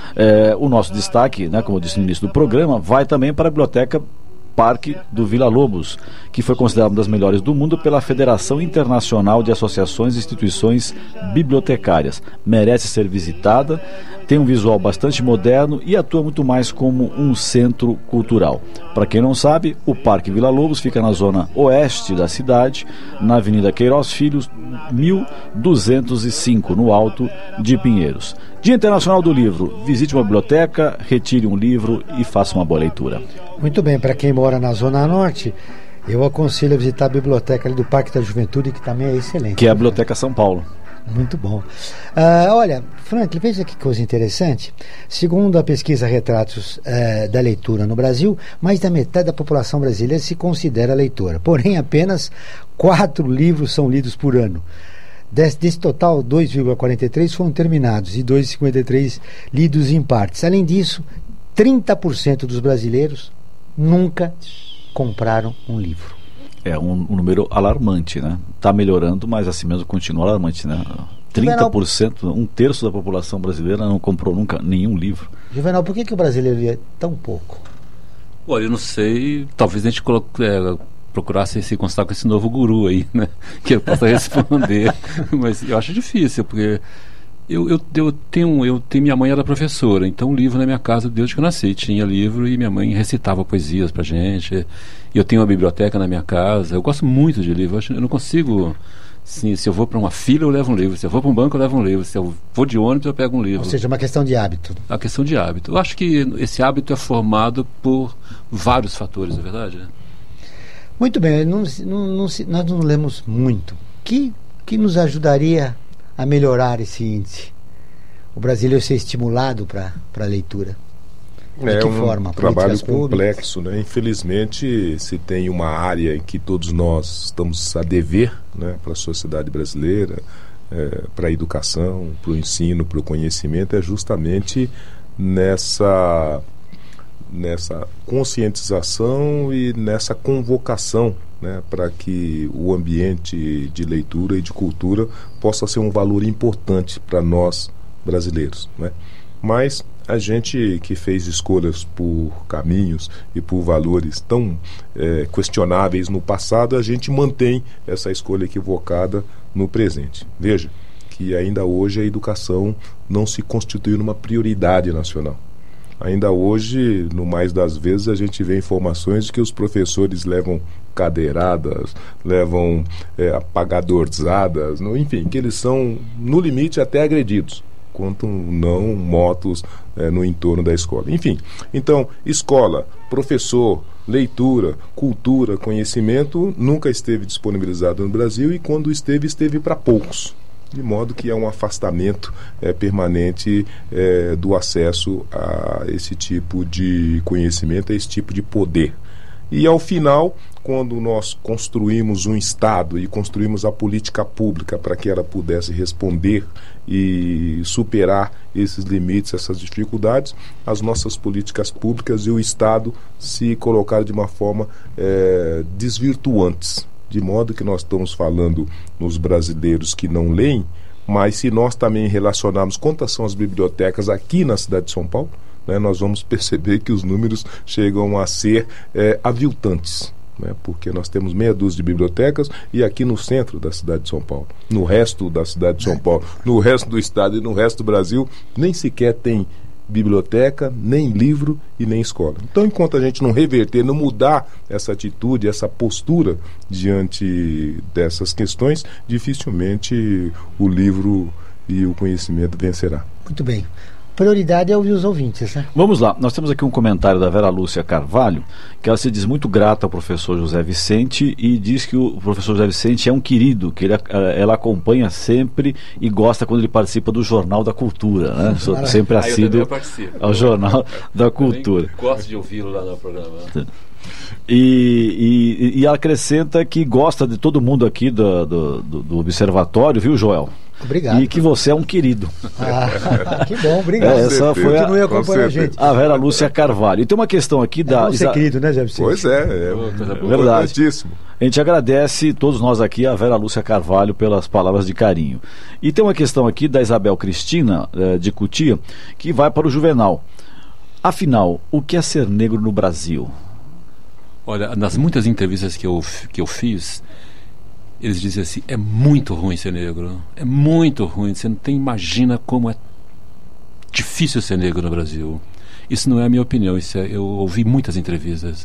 É, o nosso destaque, né, como eu disse no início do programa, vai também para a Biblioteca Parque do Vila Lobos, que foi considerada uma das melhores do mundo pela Federação Internacional de Associações e Instituições Bibliotecárias. Merece ser visitada, tem um visual bastante moderno e atua muito mais como um centro cultural. Para quem não sabe, o Parque Vila Lobos fica na zona oeste da cidade, na Avenida Queiroz Filho, mil duzentos e cinco, no Alto de Pinheiros. Dia Internacional do Livro. Visite uma biblioteca, retire um livro e faça uma boa leitura. Muito bem, para quem mora na Zona Norte, eu aconselho a visitar a biblioteca ali do Parque da Juventude, que também é excelente. Que é a Biblioteca São Paulo. Muito bom. Uh, olha, Franklin, veja que coisa interessante. Segundo a pesquisa Retratos uh, da Leitura no Brasil, mais da metade da população brasileira se considera leitora. Porém, apenas quatro livros são lidos por ano. Desse, desse total, dois vírgula quarenta e três foram terminados e dois vírgula cinquenta e três lidos em partes. Além disso, trinta por cento dos brasileiros nunca compraram um livro. É um, um número alarmante, né? Está melhorando, mas assim mesmo continua alarmante, né? trinta por cento, um terço da população brasileira não comprou nunca nenhum livro. Juvenal, por que, que o brasileiro lia tão pouco? Olha, eu não sei, talvez a gente coloque, é, procurasse se constar com esse novo guru aí, né? Que eu possa responder, mas eu acho difícil, porque eu, eu, eu, tenho, eu tenho, minha mãe era professora, então livro na minha casa desde que eu nasci, tinha livro e minha mãe recitava poesias pra gente, e eu tenho uma biblioteca na minha casa, eu gosto muito de livro, eu, acho, eu não consigo, assim, se eu vou para uma fila eu levo um livro, se eu vou para um banco eu levo um livro, se eu vou de ônibus eu pego um livro. Ou seja, uma questão de hábito. Uma questão de hábito. Eu acho que esse hábito é formado por vários fatores, não é verdade, né? Muito bem, não, não, não, nós não lemos muito. Que, que nos ajudaria a melhorar esse índice? O brasileiro ser estimulado para a leitura? De é que um forma? Trabalho complexo, né? Infelizmente, se tem uma área em que todos nós estamos a dever, né, para a sociedade brasileira, é, para a educação, para o ensino, para o conhecimento, é justamente nessa... nessa conscientização e nessa convocação, né, para que o ambiente de leitura e de cultura possa ser um valor importante para nós brasileiros, né? Mas a gente que fez escolhas por caminhos e por valores tão é, questionáveis no passado, a gente mantém essa escolha equivocada no presente. Veja que ainda hoje a educação não se constituiu numa prioridade nacional. Ainda hoje, no mais das vezes, a gente vê informações de que os professores levam cadeiradas, levam é, apagadorzadas, no, enfim, que eles são, no limite, até agredidos, quanto não motos é, no entorno da escola. Enfim, então, escola, professor, leitura, cultura, conhecimento, nunca esteve disponibilizado no Brasil e quando esteve, esteve para poucos. De modo que é um afastamento é, permanente é, do acesso a esse tipo de conhecimento, a esse tipo de poder. E ao final, quando nós construímos um Estado e construímos a política pública para que ela pudesse responder e superar esses limites, essas dificuldades, as nossas políticas públicas e o Estado se colocaram de uma forma é, desvirtuantes, de modo que nós estamos falando nos brasileiros que não leem, mas se nós também relacionarmos quantas são as bibliotecas aqui na cidade de São Paulo, né, nós vamos perceber que os números chegam a ser é, aviltantes, né, porque nós temos meia dúzia de bibliotecas e aqui no centro da cidade de São Paulo, no resto da cidade de São Paulo, no resto do estado e no resto do Brasil, nem sequer tem biblioteca, nem livro e nem escola. Então, enquanto a gente não reverter, não mudar essa atitude, essa postura diante dessas questões, dificilmente o livro e o conhecimento vencerá. Muito bem. Prioridade é ouvir os ouvintes, né? Vamos lá, nós temos aqui um comentário da Vera Lúcia Carvalho, que ela se diz muito grata ao professor José Vicente e diz que o professor José Vicente é um querido, que ele, ela acompanha sempre e gosta quando ele participa do Jornal da Cultura, né? Maravilha. Sempre assíduo ao Jornal da Cultura. Gosto de ouvi-lo lá no programa. E, e, e ela acrescenta que gosta de todo mundo aqui do, do, do Observatório, viu, Joel? Obrigado. E que você é um querido. Ah, que bom, obrigado. É, essa foi a, Continue acompanhando a gente. A Vera Lúcia Carvalho. E tem uma questão aqui da... É você é querido, né, Zé Vicente? Pois é, é, é verdade. A gente agradece, todos nós aqui, a Vera Lúcia Carvalho pelas palavras de carinho. E tem uma questão aqui da Isabel Cristina, de Cutia, que vai para o Juvenal. Afinal, o que é ser negro no Brasil? Olha, nas muitas entrevistas que eu, que eu fiz, eles dizem assim, é muito ruim ser negro, é muito ruim, você não tem, imagina como é difícil ser negro no Brasil. Isso não é a minha opinião, isso é, eu ouvi muitas entrevistas.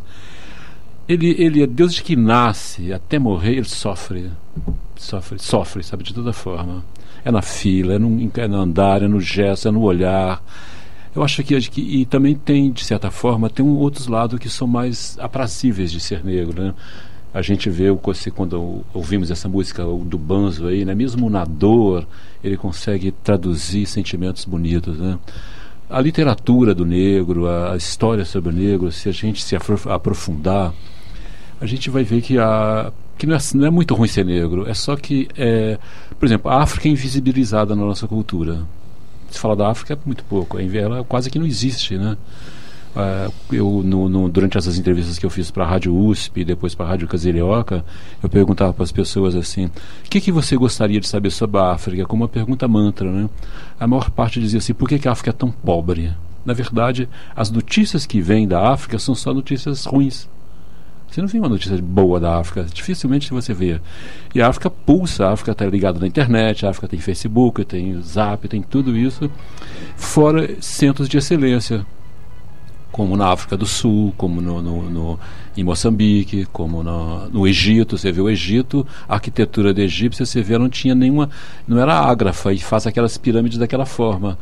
Ele, ele, desde que nasce até morrer, ele sofre, sofre, sofre, sabe, de toda forma. É na fila, é no, é no andar, é no gesto, é no olhar. Eu acho que, que e também tem, de certa forma, tem um, outros lados que são mais aprazíveis de ser negro, né? A gente vê, quando ouvimos essa música do Banzo aí, né? Mesmo na dor, ele consegue traduzir sentimentos bonitos, né? A literatura do negro, a, a história sobre o negro, se a gente se aprofundar, a gente vai ver que, a, que não, é, não é muito ruim ser negro, é só que, é, por exemplo, a África é invisibilizada na nossa cultura. Se falar da África é muito pouco, ela quase que não existe, né? Uh, eu, no, no, durante essas entrevistas que eu fiz para a Rádio U S P e depois para a Rádio Casilioca, eu perguntava para as pessoas assim, o que, que você gostaria de saber sobre a África? Como uma pergunta mantra, né? A maior parte dizia assim, por que, que a África é tão pobre? Na verdade, as notícias que vêm da África são só notícias ruins. Você não vê uma notícia boa da África, dificilmente você vê. E a África pulsa, a África está ligada na internet, a África tem Facebook, tem Zap, tem tudo isso, fora centros de excelência, como na África do Sul, como no, no, no, em Moçambique, como no, no Egito. Você vê o Egito, a arquitetura do egípcia, você vê, não tinha nenhuma, não era ágrafa e faz aquelas pirâmides daquela forma.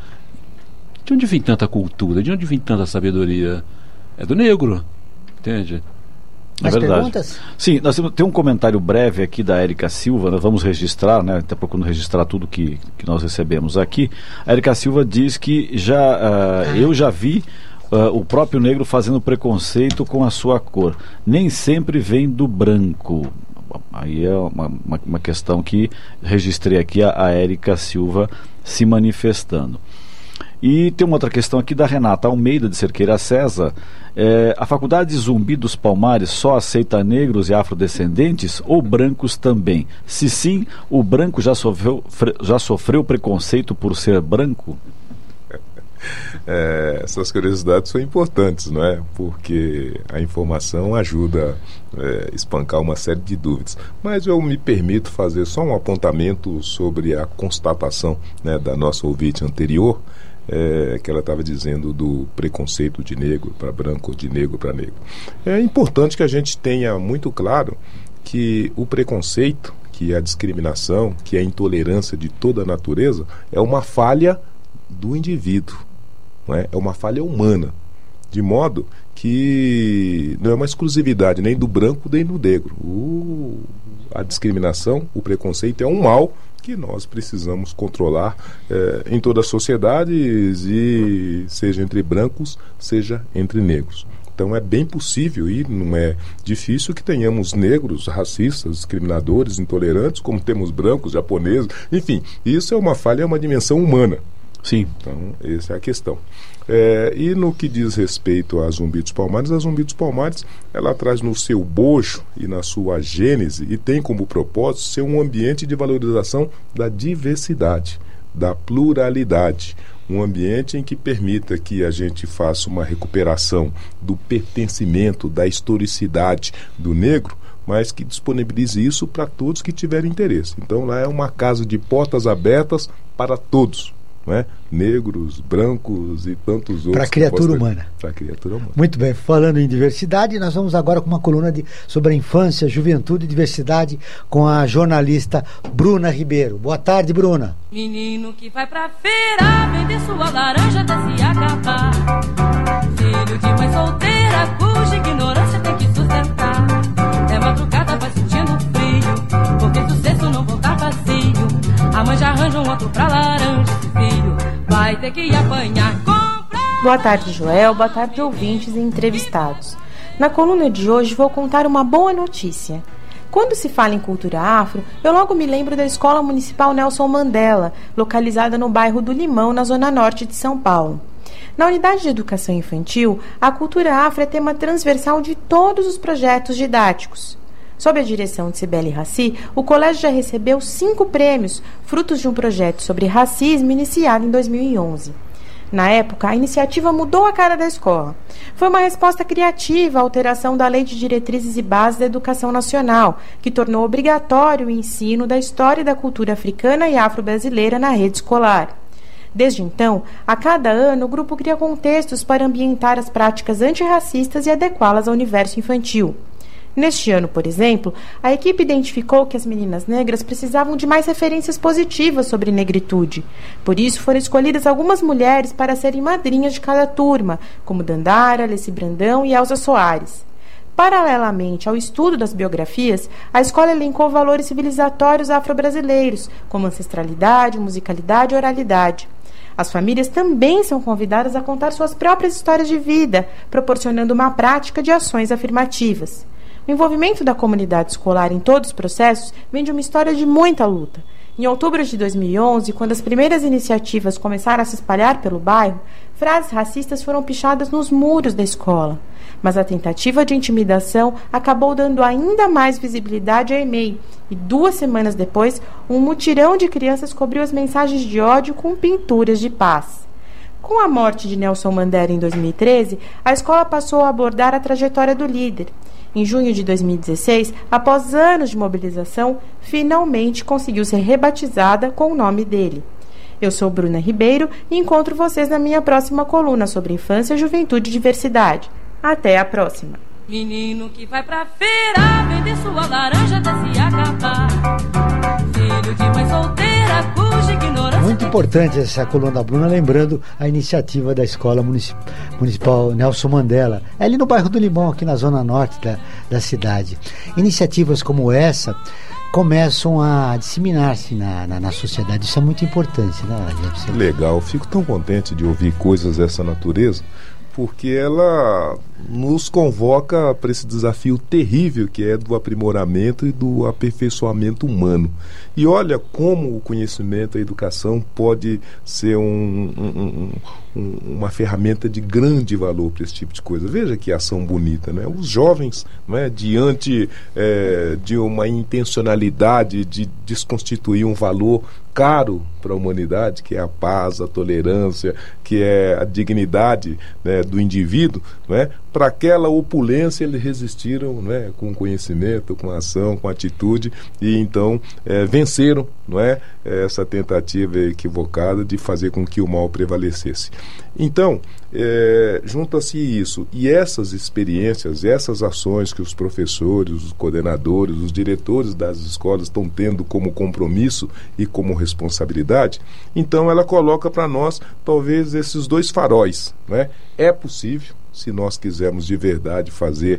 De onde vem tanta cultura? De onde vem tanta sabedoria? É do negro, entende? É verdade. Perguntas? Sim, nós temos, tem um comentário breve aqui da Érica Silva, nós vamos registrar, né, até procurando registrar tudo que, que nós recebemos aqui. A Érica Silva diz que já, uh, eu já vi uh, o próprio negro fazendo preconceito com a sua cor. Nem sempre vem do branco. Aí é uma, uma, uma questão que registrei aqui a, a Érica Silva se manifestando. E tem uma outra questão aqui da Renata Almeida, de Cerqueira César. É, a Faculdade Zumbi dos Palmares só aceita negros e afrodescendentes ou brancos também? Se sim, o branco já sofreu, já sofreu preconceito por ser branco? É, essas curiosidades são importantes, não é? Porque a informação ajuda a é, espancar uma série de dúvidas. Mas eu me permito fazer só um apontamento sobre a constatação, né, da nossa ouvinte anterior. É, que ela estava dizendo do preconceito de negro para branco ou de negro para negro. É importante que a gente tenha muito claro que o preconceito, que é a discriminação, que é a intolerância de toda a natureza, é uma falha do indivíduo, não é? É uma falha humana, de modo que não é uma exclusividade nem do branco nem do negro. O, a discriminação, o preconceito é um mal que nós precisamos controlar eh, em todas as sociedades, e seja entre brancos, seja entre negros. Então é bem possível e não é difícil que tenhamos negros, racistas, discriminadores, intolerantes, como temos brancos, japoneses, enfim, isso é uma falha, é uma dimensão humana. Sim. Então, essa é a questão. É, e no que diz respeito a Zumbi dos Palmares, a Zumbi dos Palmares, ela traz no seu bojo e na sua gênese, e tem como propósito ser um ambiente de valorização da diversidade, da pluralidade, um ambiente em que permita que a gente faça uma recuperação do pertencimento, da historicidade do negro, mas que disponibilize isso para todos que tiverem interesse. Então lá é uma casa de portas abertas para todos, não é? Negros, brancos e tantos outros. Para a criatura humana. Para a criatura humana. Muito bem, falando em diversidade, nós vamos agora com uma coluna de, sobre a infância, juventude e diversidade com a jornalista Bruna Ribeiro. Boa tarde, Bruna. Menino que vai pra feira, vender sua laranja até se acabar. Filho de mãe solteira, cuja ignorância tem que sustentar. É madrugada, vai sentindo frio, porque sucesso não voltar vazio. A mãe já arranja um outro pra laranja, filho vai ter que apanhar. Comprar. Boa tarde, Joel. Boa tarde, ouvintes e entrevistados. Na coluna de hoje vou contar uma boa notícia. Quando se fala em cultura afro, eu logo me lembro da Escola Municipal Nelson Mandela, localizada no bairro do Limão, na zona norte de São Paulo. Na unidade de educação infantil, a cultura afro é tema transversal de todos os projetos didáticos. Sob a direção de Cibele Raci, o colégio já recebeu cinco prêmios, frutos de um projeto sobre racismo iniciado em dois mil e onze. Na época, a iniciativa mudou a cara da escola. Foi uma resposta criativa à alteração da Lei de Diretrizes e Bases da Educação Nacional, que tornou obrigatório o ensino da história e da cultura africana e afro-brasileira na rede escolar. Desde então, a cada ano, o grupo cria contextos para ambientar as práticas antirracistas e adequá-las ao universo infantil. Neste ano, por exemplo, a equipe identificou que as meninas negras precisavam de mais referências positivas sobre negritude. Por isso, foram escolhidas algumas mulheres para serem madrinhas de cada turma, como Dandara, Alessi Brandão e Elza Soares. Paralelamente ao estudo das biografias, a escola elencou valores civilizatórios afro-brasileiros, como ancestralidade, musicalidade e oralidade. As famílias também são convidadas a contar suas próprias histórias de vida, proporcionando uma prática de ações afirmativas. O envolvimento da comunidade escolar em todos os processos vem de uma história de muita luta. Em outubro de dois mil e onze, quando as primeiras iniciativas começaram a se espalhar pelo bairro, frases racistas foram pichadas nos muros da escola. Mas a tentativa de intimidação acabou dando ainda mais visibilidade ao e-mail, e duas semanas depois, um mutirão de crianças cobriu as mensagens de ódio com pinturas de paz. Com a morte de Nelson Mandela em dois mil e treze, a escola passou a abordar a trajetória do líder. Em junho de dois mil e dezesseis, após anos de mobilização, finalmente conseguiu ser rebatizada com o nome dele. Eu sou Bruna Ribeiro e encontro vocês na minha próxima coluna sobre infância, juventude e diversidade. Até a próxima! Menino que vai pra feira, vender sua laranja até se acabar. Filho de mãe solteira, cuja ignorância... Muito importante essa coluna da Bruna, lembrando a iniciativa da Escola Municipal, Municipal Nelson Mandela, é ali no bairro do Limão, aqui na zona norte da, da cidade. Iniciativas como essa começam a disseminar-se na, na, na sociedade, isso é muito importante, né? Legal, fico tão contente de ouvir coisas dessa natureza, porque ela nos convoca para esse desafio terrível que é do aprimoramento e do aperfeiçoamento humano. E olha como o conhecimento, a educação pode ser um, um, um, uma ferramenta de grande valor para esse tipo de coisa. Veja que ação bonita, né? Os jovens, né, diante é, de uma intencionalidade de desconstituir um valor caro para a humanidade, que é a paz, a tolerância, que é a dignidade, né, do indivíduo, né? Para aquela opulência eles resistiram, né, com conhecimento, com ação, com atitude, e então é, venceram, não é, essa tentativa equivocada de fazer com que o mal prevalecesse. Então, é, junta-se isso e essas experiências, essas ações que os professores, os coordenadores, os diretores das escolas estão tendo como compromisso e como responsabilidade, então ela coloca para nós talvez esses dois faróis, né? É possível, se nós quisermos de verdade fazer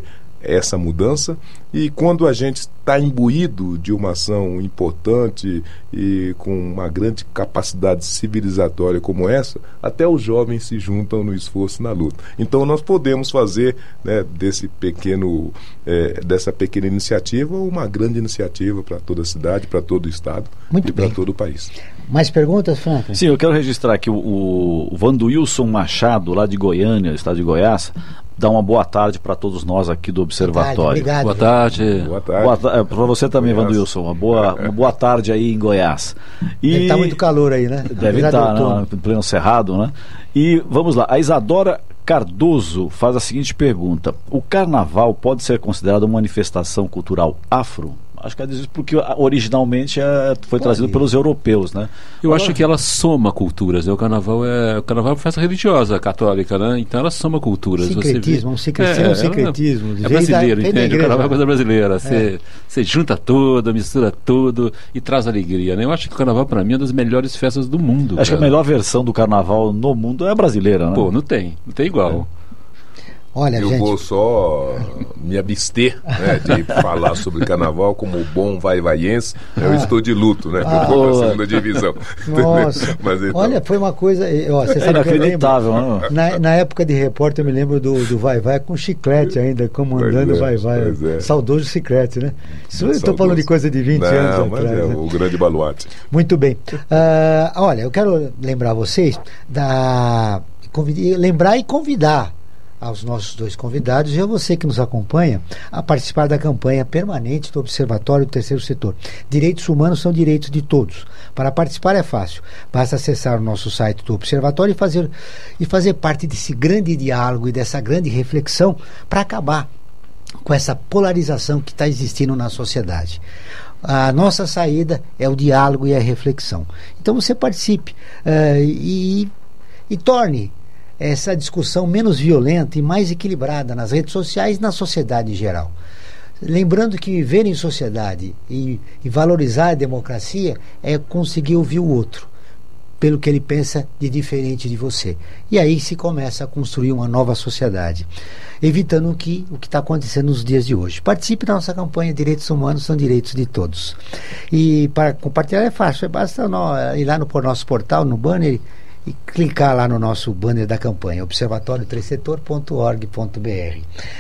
essa mudança, e quando a gente está imbuído de uma ação importante e com uma grande capacidade civilizatória como essa, até os jovens se juntam no esforço e na luta. Então nós podemos fazer, né, desse pequeno, é, dessa pequena iniciativa uma grande iniciativa para toda a cidade, para todo o estado Muito e para bem. todo o país. Mais perguntas, Franklin? Sim, eu quero registrar aqui o, o Vanduilson Machado, lá de Goiânia, estado de Goiás, dá uma boa tarde para todos nós aqui do Observatório. Obrigado. Boa tarde. Boa tarde. Boa ta- para você também, Goiás. Vanduilson. Uma boa, uma boa tarde aí em Goiás. E Deve estar muito calor aí, né? deve Apesar estar, do outono. né, em pleno cerrado, né? E vamos lá, a Isadora Cardoso faz a seguinte pergunta: o carnaval pode ser considerado uma manifestação cultural afro? Acho que é isso porque originalmente é, foi Pode. trazido pelos europeus, né? Eu acho que ela soma culturas, né? O carnaval é o carnaval é uma festa religiosa católica, né? Então ela soma culturas. Sincretismo, um sincretismo, é, um sincretismo. É Veio brasileiro, da- veio da entende? O igreja. carnaval é coisa brasileira. Você É. você junta tudo, mistura tudo e traz alegria, né? Eu acho que o carnaval para mim é uma das melhores festas do mundo. Acho que a cara. melhor versão do carnaval no mundo é a brasileira, né? Pô, não tem, não tem igual. Olha, Eu gente, vou só me abster, né, de falar sobre carnaval como bom vai-vaiense. Eu estou de luto, né? Ah. Eu vou para a segunda divisão. nossa, Mas então, olha, foi uma coisa, eh, ó, você É sabe que eu lembro, inacreditável, né? na, na época de repórter eu me lembro do, do Vai Vai com chiclete ainda, comandando Pois é, Vai Vai, pois é. saudoso chiclete, né? Isso eu estou saudoso. falando de coisa de vinte Não, anos mas atrás. é né? o grande baluarte. Muito bem. Ah, olha, eu quero lembrar vocês da convid- lembrar e convidar aos nossos dois convidados e a você que nos acompanha a participar da campanha permanente do Observatório do Terceiro Setor. Direitos humanos são direitos de todos. Para participar é fácil. Basta acessar o nosso site do Observatório e fazer, e fazer parte desse grande diálogo e dessa grande reflexão para acabar com essa polarização que está existindo na sociedade. A nossa saída é o diálogo e a reflexão. Então você participe uh, e, e torne essa discussão menos violenta e mais equilibrada nas redes sociais e na sociedade em geral. Lembrando que viver em sociedade e, e valorizar a democracia é conseguir ouvir o outro pelo que ele pensa de diferente de você. E aí se começa a construir uma nova sociedade, evitando o que o que está acontecendo nos dias de hoje. Participe da nossa campanha Direitos Humanos são Direitos de Todos. E para compartilhar é fácil, basta no, ir lá no nosso portal, no banner, e clicar lá no nosso banner da campanha, observatório três setor ponto org ponto br.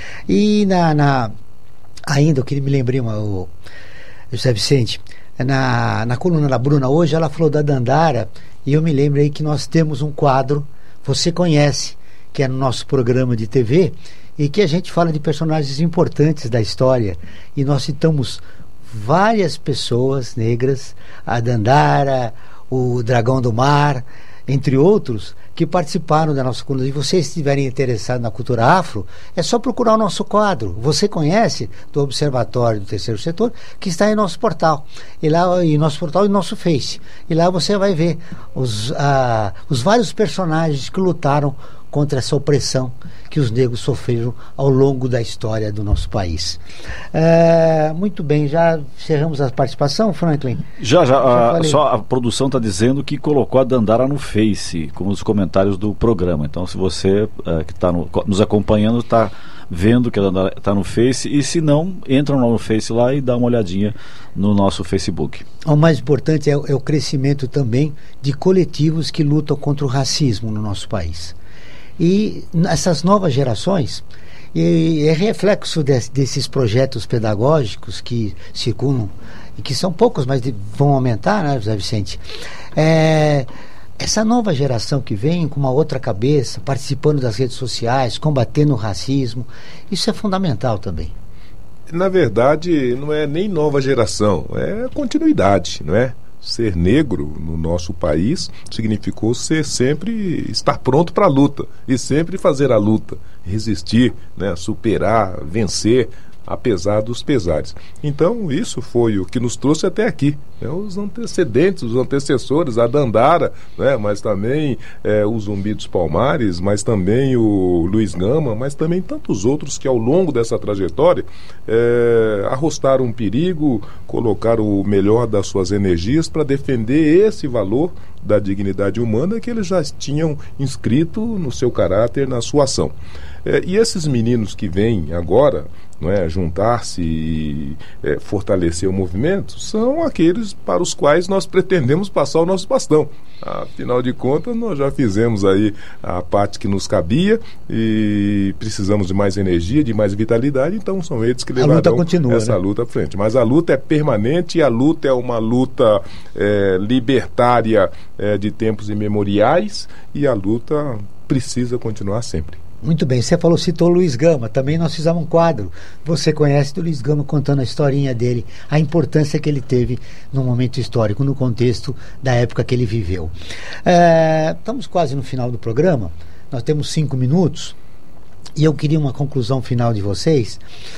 E na, na, ainda, eu queria me lembrar, o José Vicente, na, na coluna da Bruna hoje, ela falou da Dandara, e eu me lembrei que nós temos um quadro, você conhece, que é no nosso programa de T V, e que a gente fala de personagens importantes da história, e nós citamos várias pessoas negras, a Dandara, o Dragão do Mar, entre outros, que participaram da nossa coluna. Se vocês estiverem interessados na cultura afro, é só procurar o nosso quadro. Você conhece do Observatório do Terceiro Setor, que está em nosso portal. E lá, em nosso portal e nosso Face. E lá você vai ver os, ah, os vários personagens que lutaram contra essa opressão que os negros sofreram ao longo da história do nosso país. É, muito bem, já encerramos a participação, Franklin? Já, já, Já a, só a produção está dizendo que colocou a Dandara no Face, como nos comentários do programa. Então, se você uh, que está no, nos acompanhando está vendo que a Dandara está no Face, e se não, entra no Face lá e dá uma olhadinha no nosso Facebook. O mais importante é, é o crescimento também de coletivos que lutam contra o racismo no nosso país. E essas novas gerações, e é reflexo de, desses projetos pedagógicos que circulam, e que são poucos, mas de, vão aumentar, né, José Vicente? É, essa nova geração que vem com uma outra cabeça, participando das redes sociais, combatendo o racismo, isso é fundamental também. Na verdade, não é nem nova geração, é continuidade, não é? Ser negro no nosso país significou ser sempre estar pronto para a luta e sempre fazer a luta, resistir, né, superar, vencer, apesar dos pesares. Então isso foi o que nos trouxe até aqui, né? Os antecedentes, os antecessores, a Dandara, né? Mas também é, o Zumbi dos Palmares, mas também o Luiz Gama, mas também tantos outros que ao longo dessa trajetória é, arrostaram um perigo, colocaram o melhor das suas energias para defender esse valor da dignidade humana que eles já tinham inscrito no seu caráter, na sua ação. É, e esses meninos que vêm agora, não é, juntar-se e é, fortalecer o movimento, são aqueles para os quais nós pretendemos passar o nosso bastão. Afinal de contas, nós já fizemos aí a parte que nos cabia e precisamos de mais energia, de mais vitalidade, então são eles que levarão a luta continua, essa né? luta à frente. Mas a luta é permanente e a luta é uma luta é, libertária é, de tempos imemoriais, e a luta precisa continuar sempre. Muito bem, você falou, citou o Luiz Gama, também nós fizemos um quadro, você conhece do Luiz Gama, contando a historinha dele, a importância que ele teve no momento histórico, no contexto da época que ele viveu. É, estamos quase no final do programa, nós temos cinco minutos, e eu queria uma conclusão final de vocês.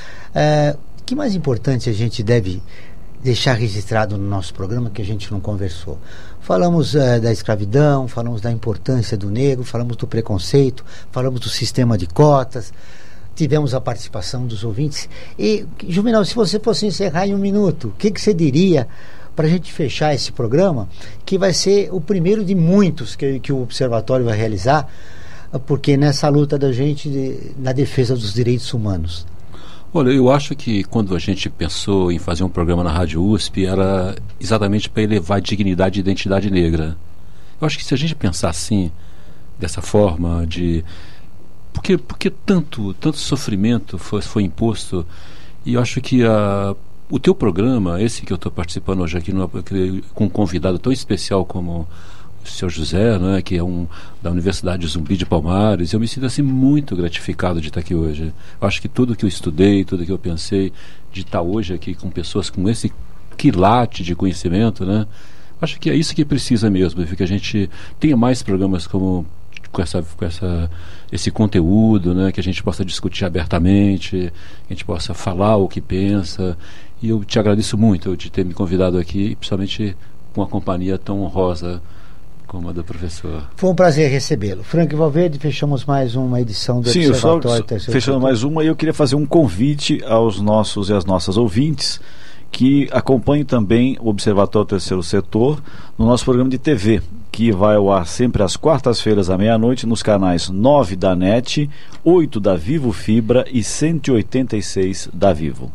É, o que mais importante a gente deve deixar registrado no nosso programa que a gente não conversou? Falamos uh, da escravidão, falamos da importância do negro, falamos do preconceito, falamos do sistema de cotas, tivemos a participação dos ouvintes. E, Juvenal, se você fosse encerrar em um minuto, o que, que você diria para a gente fechar esse programa, que vai ser o primeiro de muitos que, que o Observatório vai realizar, porque nessa luta da gente de, na defesa dos direitos humanos? Olha, eu acho que quando a gente pensou em fazer um programa na Rádio U S P, era exatamente para elevar a dignidade e identidade negra. Eu acho que se a gente pensar assim, dessa forma, de... Porque, porque tanto, tanto sofrimento foi, foi imposto, e eu acho que a, o teu programa, esse que eu estou participando hoje aqui, no, com um convidado tão especial como o senhor José, né, que é um da Universidade Zumbi de Palmares, eu me sinto assim muito gratificado de estar aqui hoje. Eu acho que tudo que eu estudei, tudo que eu pensei, de estar hoje aqui com pessoas com esse quilate de conhecimento, né, acho que é isso que precisa mesmo, que a gente tenha mais programas como com essa, com essa esse conteúdo, né, que a gente possa discutir abertamente, que a gente possa falar o que pensa. E eu te agradeço muito de ter me convidado aqui, principalmente com uma companhia tão honrosa como a do professor. Foi um prazer recebê-lo. Frank Valverde, fechamos mais uma edição do Sim, Observatório. Sim, fechando mais uma, e eu queria fazer um convite aos nossos e às nossas ouvintes que acompanhem também o Observatório Terceiro Setor no nosso programa de T V, que vai ao ar sempre às quartas-feiras à meia-noite nos canais nove da N E T, oito da Vivo Fibra e cento e oitenta e seis da Vivo.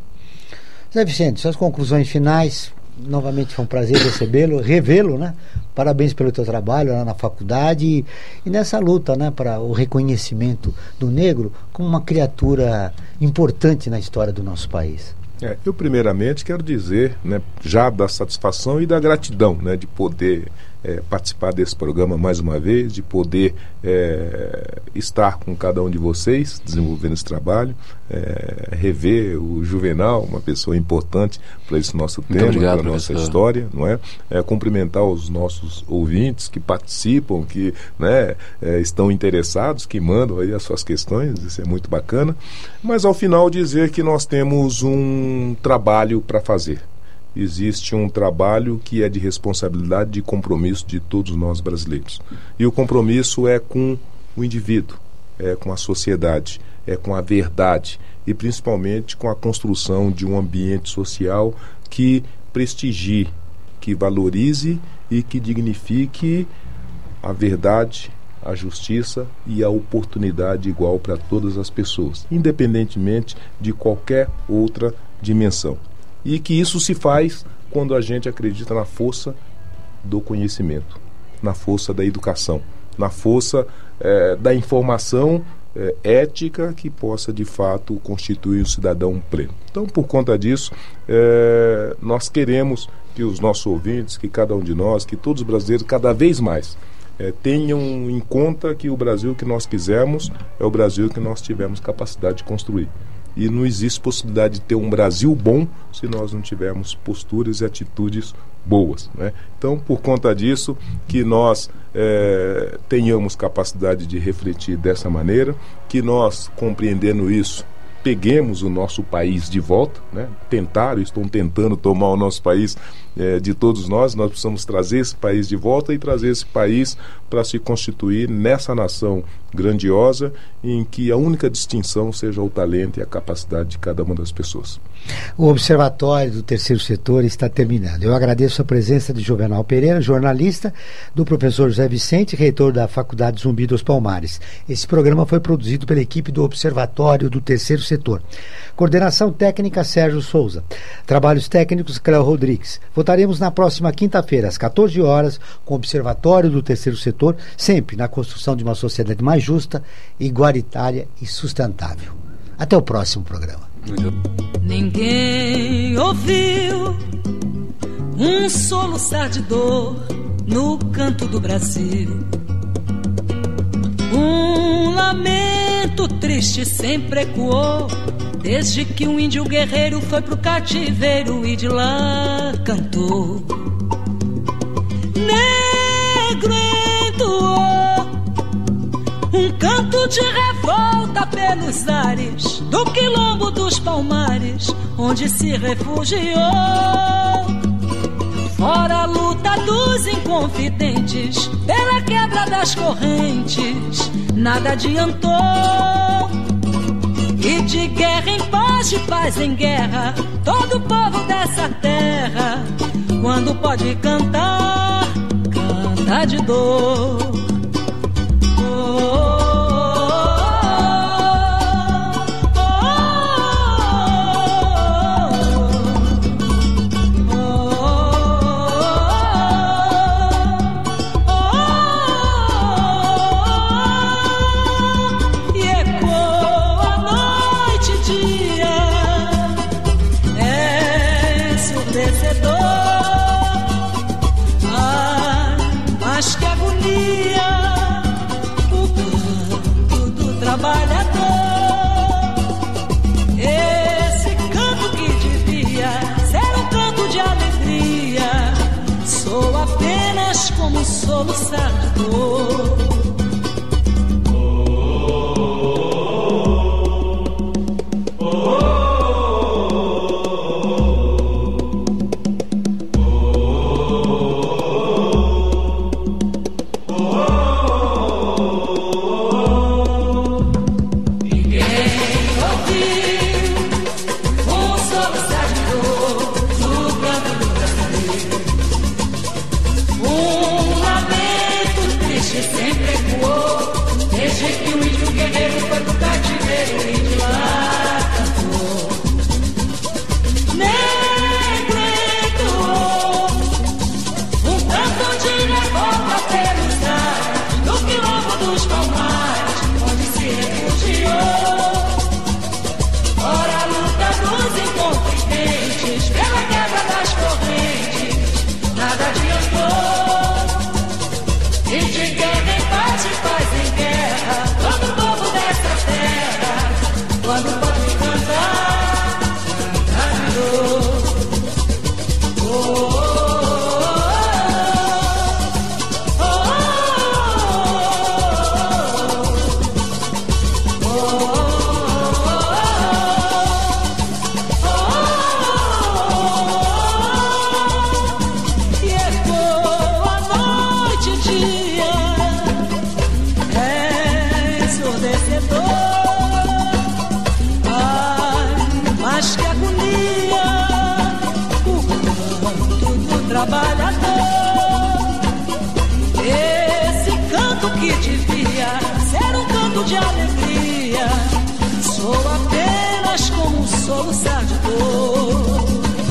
Zé Vicente, suas conclusões finais. Novamente foi um prazer recebê-lo, revê-lo, né? Parabéns pelo teu trabalho lá na faculdade e, e nessa luta, né, para o reconhecimento do negro como uma criatura importante na história do nosso país. É, eu primeiramente quero dizer, né, já da satisfação e da gratidão, né, de poder é, participar desse programa mais uma vez, de poder é, estar com cada um de vocês desenvolvendo esse trabalho, é, rever o Juvenal, uma pessoa importante para esse nosso tema, para a nossa história, não é? É, cumprimentar os nossos ouvintes que participam, que, né, é, estão interessados, que mandam aí as suas questões, isso é muito bacana, mas ao final dizer que nós temos um trabalho para fazer. Existe um trabalho que é de responsabilidade, de compromisso de todos nós brasileiros. E o compromisso é com o indivíduo, é com a sociedade, é com a verdade e principalmente com a construção de um ambiente social que prestigie, que valorize e que dignifique a verdade, a justiça e a oportunidade igual para todas as pessoas, independentemente de qualquer outra dimensão. E que isso se faz quando a gente acredita na força do conhecimento, na força da educação, na força eh, da informação eh, ética que possa de fato constituir um cidadão pleno. Então, por conta disso, eh, nós queremos que os nossos ouvintes, que cada um de nós, que todos os brasileiros cada vez mais eh, tenham em conta que o Brasil que nós quisermos é o Brasil que nós tivemos capacidade de construir. E não existe possibilidade de ter um Brasil bom se nós não tivermos posturas e atitudes boas, né? Então, por conta disso, que nós é, tenhamos capacidade de refletir dessa maneira, que nós, compreendendo isso, peguemos o nosso país de volta, né? Tentaram, estão tentando tomar o nosso país é, de todos nós. Nós precisamos trazer esse país de volta e trazer esse país para se constituir nessa nação grandiosa em que a única distinção seja o talento e a capacidade de cada uma das pessoas. O Observatório do Terceiro Setor está terminando. Eu agradeço a presença de Juvenal Pereira, jornalista, do professor José Vicente, reitor da Faculdade Zumbi dos Palmares. Esse programa foi produzido pela equipe do Observatório do Terceiro Setor. Coordenação técnica Sérgio Souza. Trabalhos técnicos Cléo Rodrigues. Voltaremos na próxima quinta-feira, às quatorze horas, com o Observatório do Terceiro Setor, sempre na construção de uma sociedade mais justa, igualitária e sustentável. Até o próximo programa. Ninguém ouviu um soluçar de dor no canto do Brasil. Um lamento triste sempre ecoou desde que um índio guerreiro foi pro cativeiro e de lá cantou. Negro entoou um canto de revolta pelos ares do quilombo dos Palmares, onde se refugiou. Fora a luta dos inconfidentes pela quebra das correntes, nada adiantou. E de guerra em paz, de paz em guerra, todo o povo dessa terra, quando pode cantar, canta de dor. Como soluçar de dor. De alegria, sou apenas como um soluçar de dor.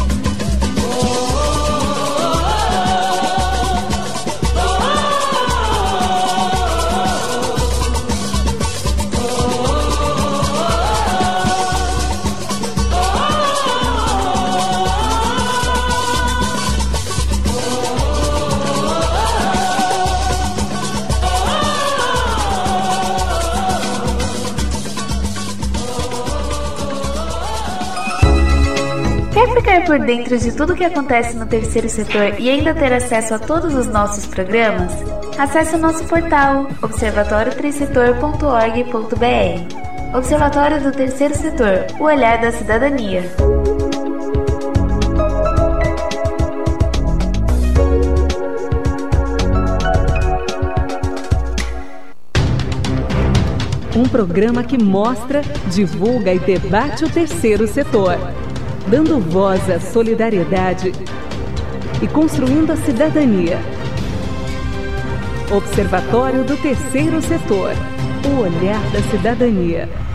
Ficar por dentro de tudo que acontece no terceiro setor e ainda ter acesso a todos os nossos programas? Acesse o nosso portal observatório três setor ponto org ponto br. Observatório do Terceiro Setor, o olhar da cidadania. Um programa que mostra, divulga e debate o terceiro setor, dando voz à solidariedade e construindo a cidadania. Observatório do Terceiro Setor, o olhar da cidadania.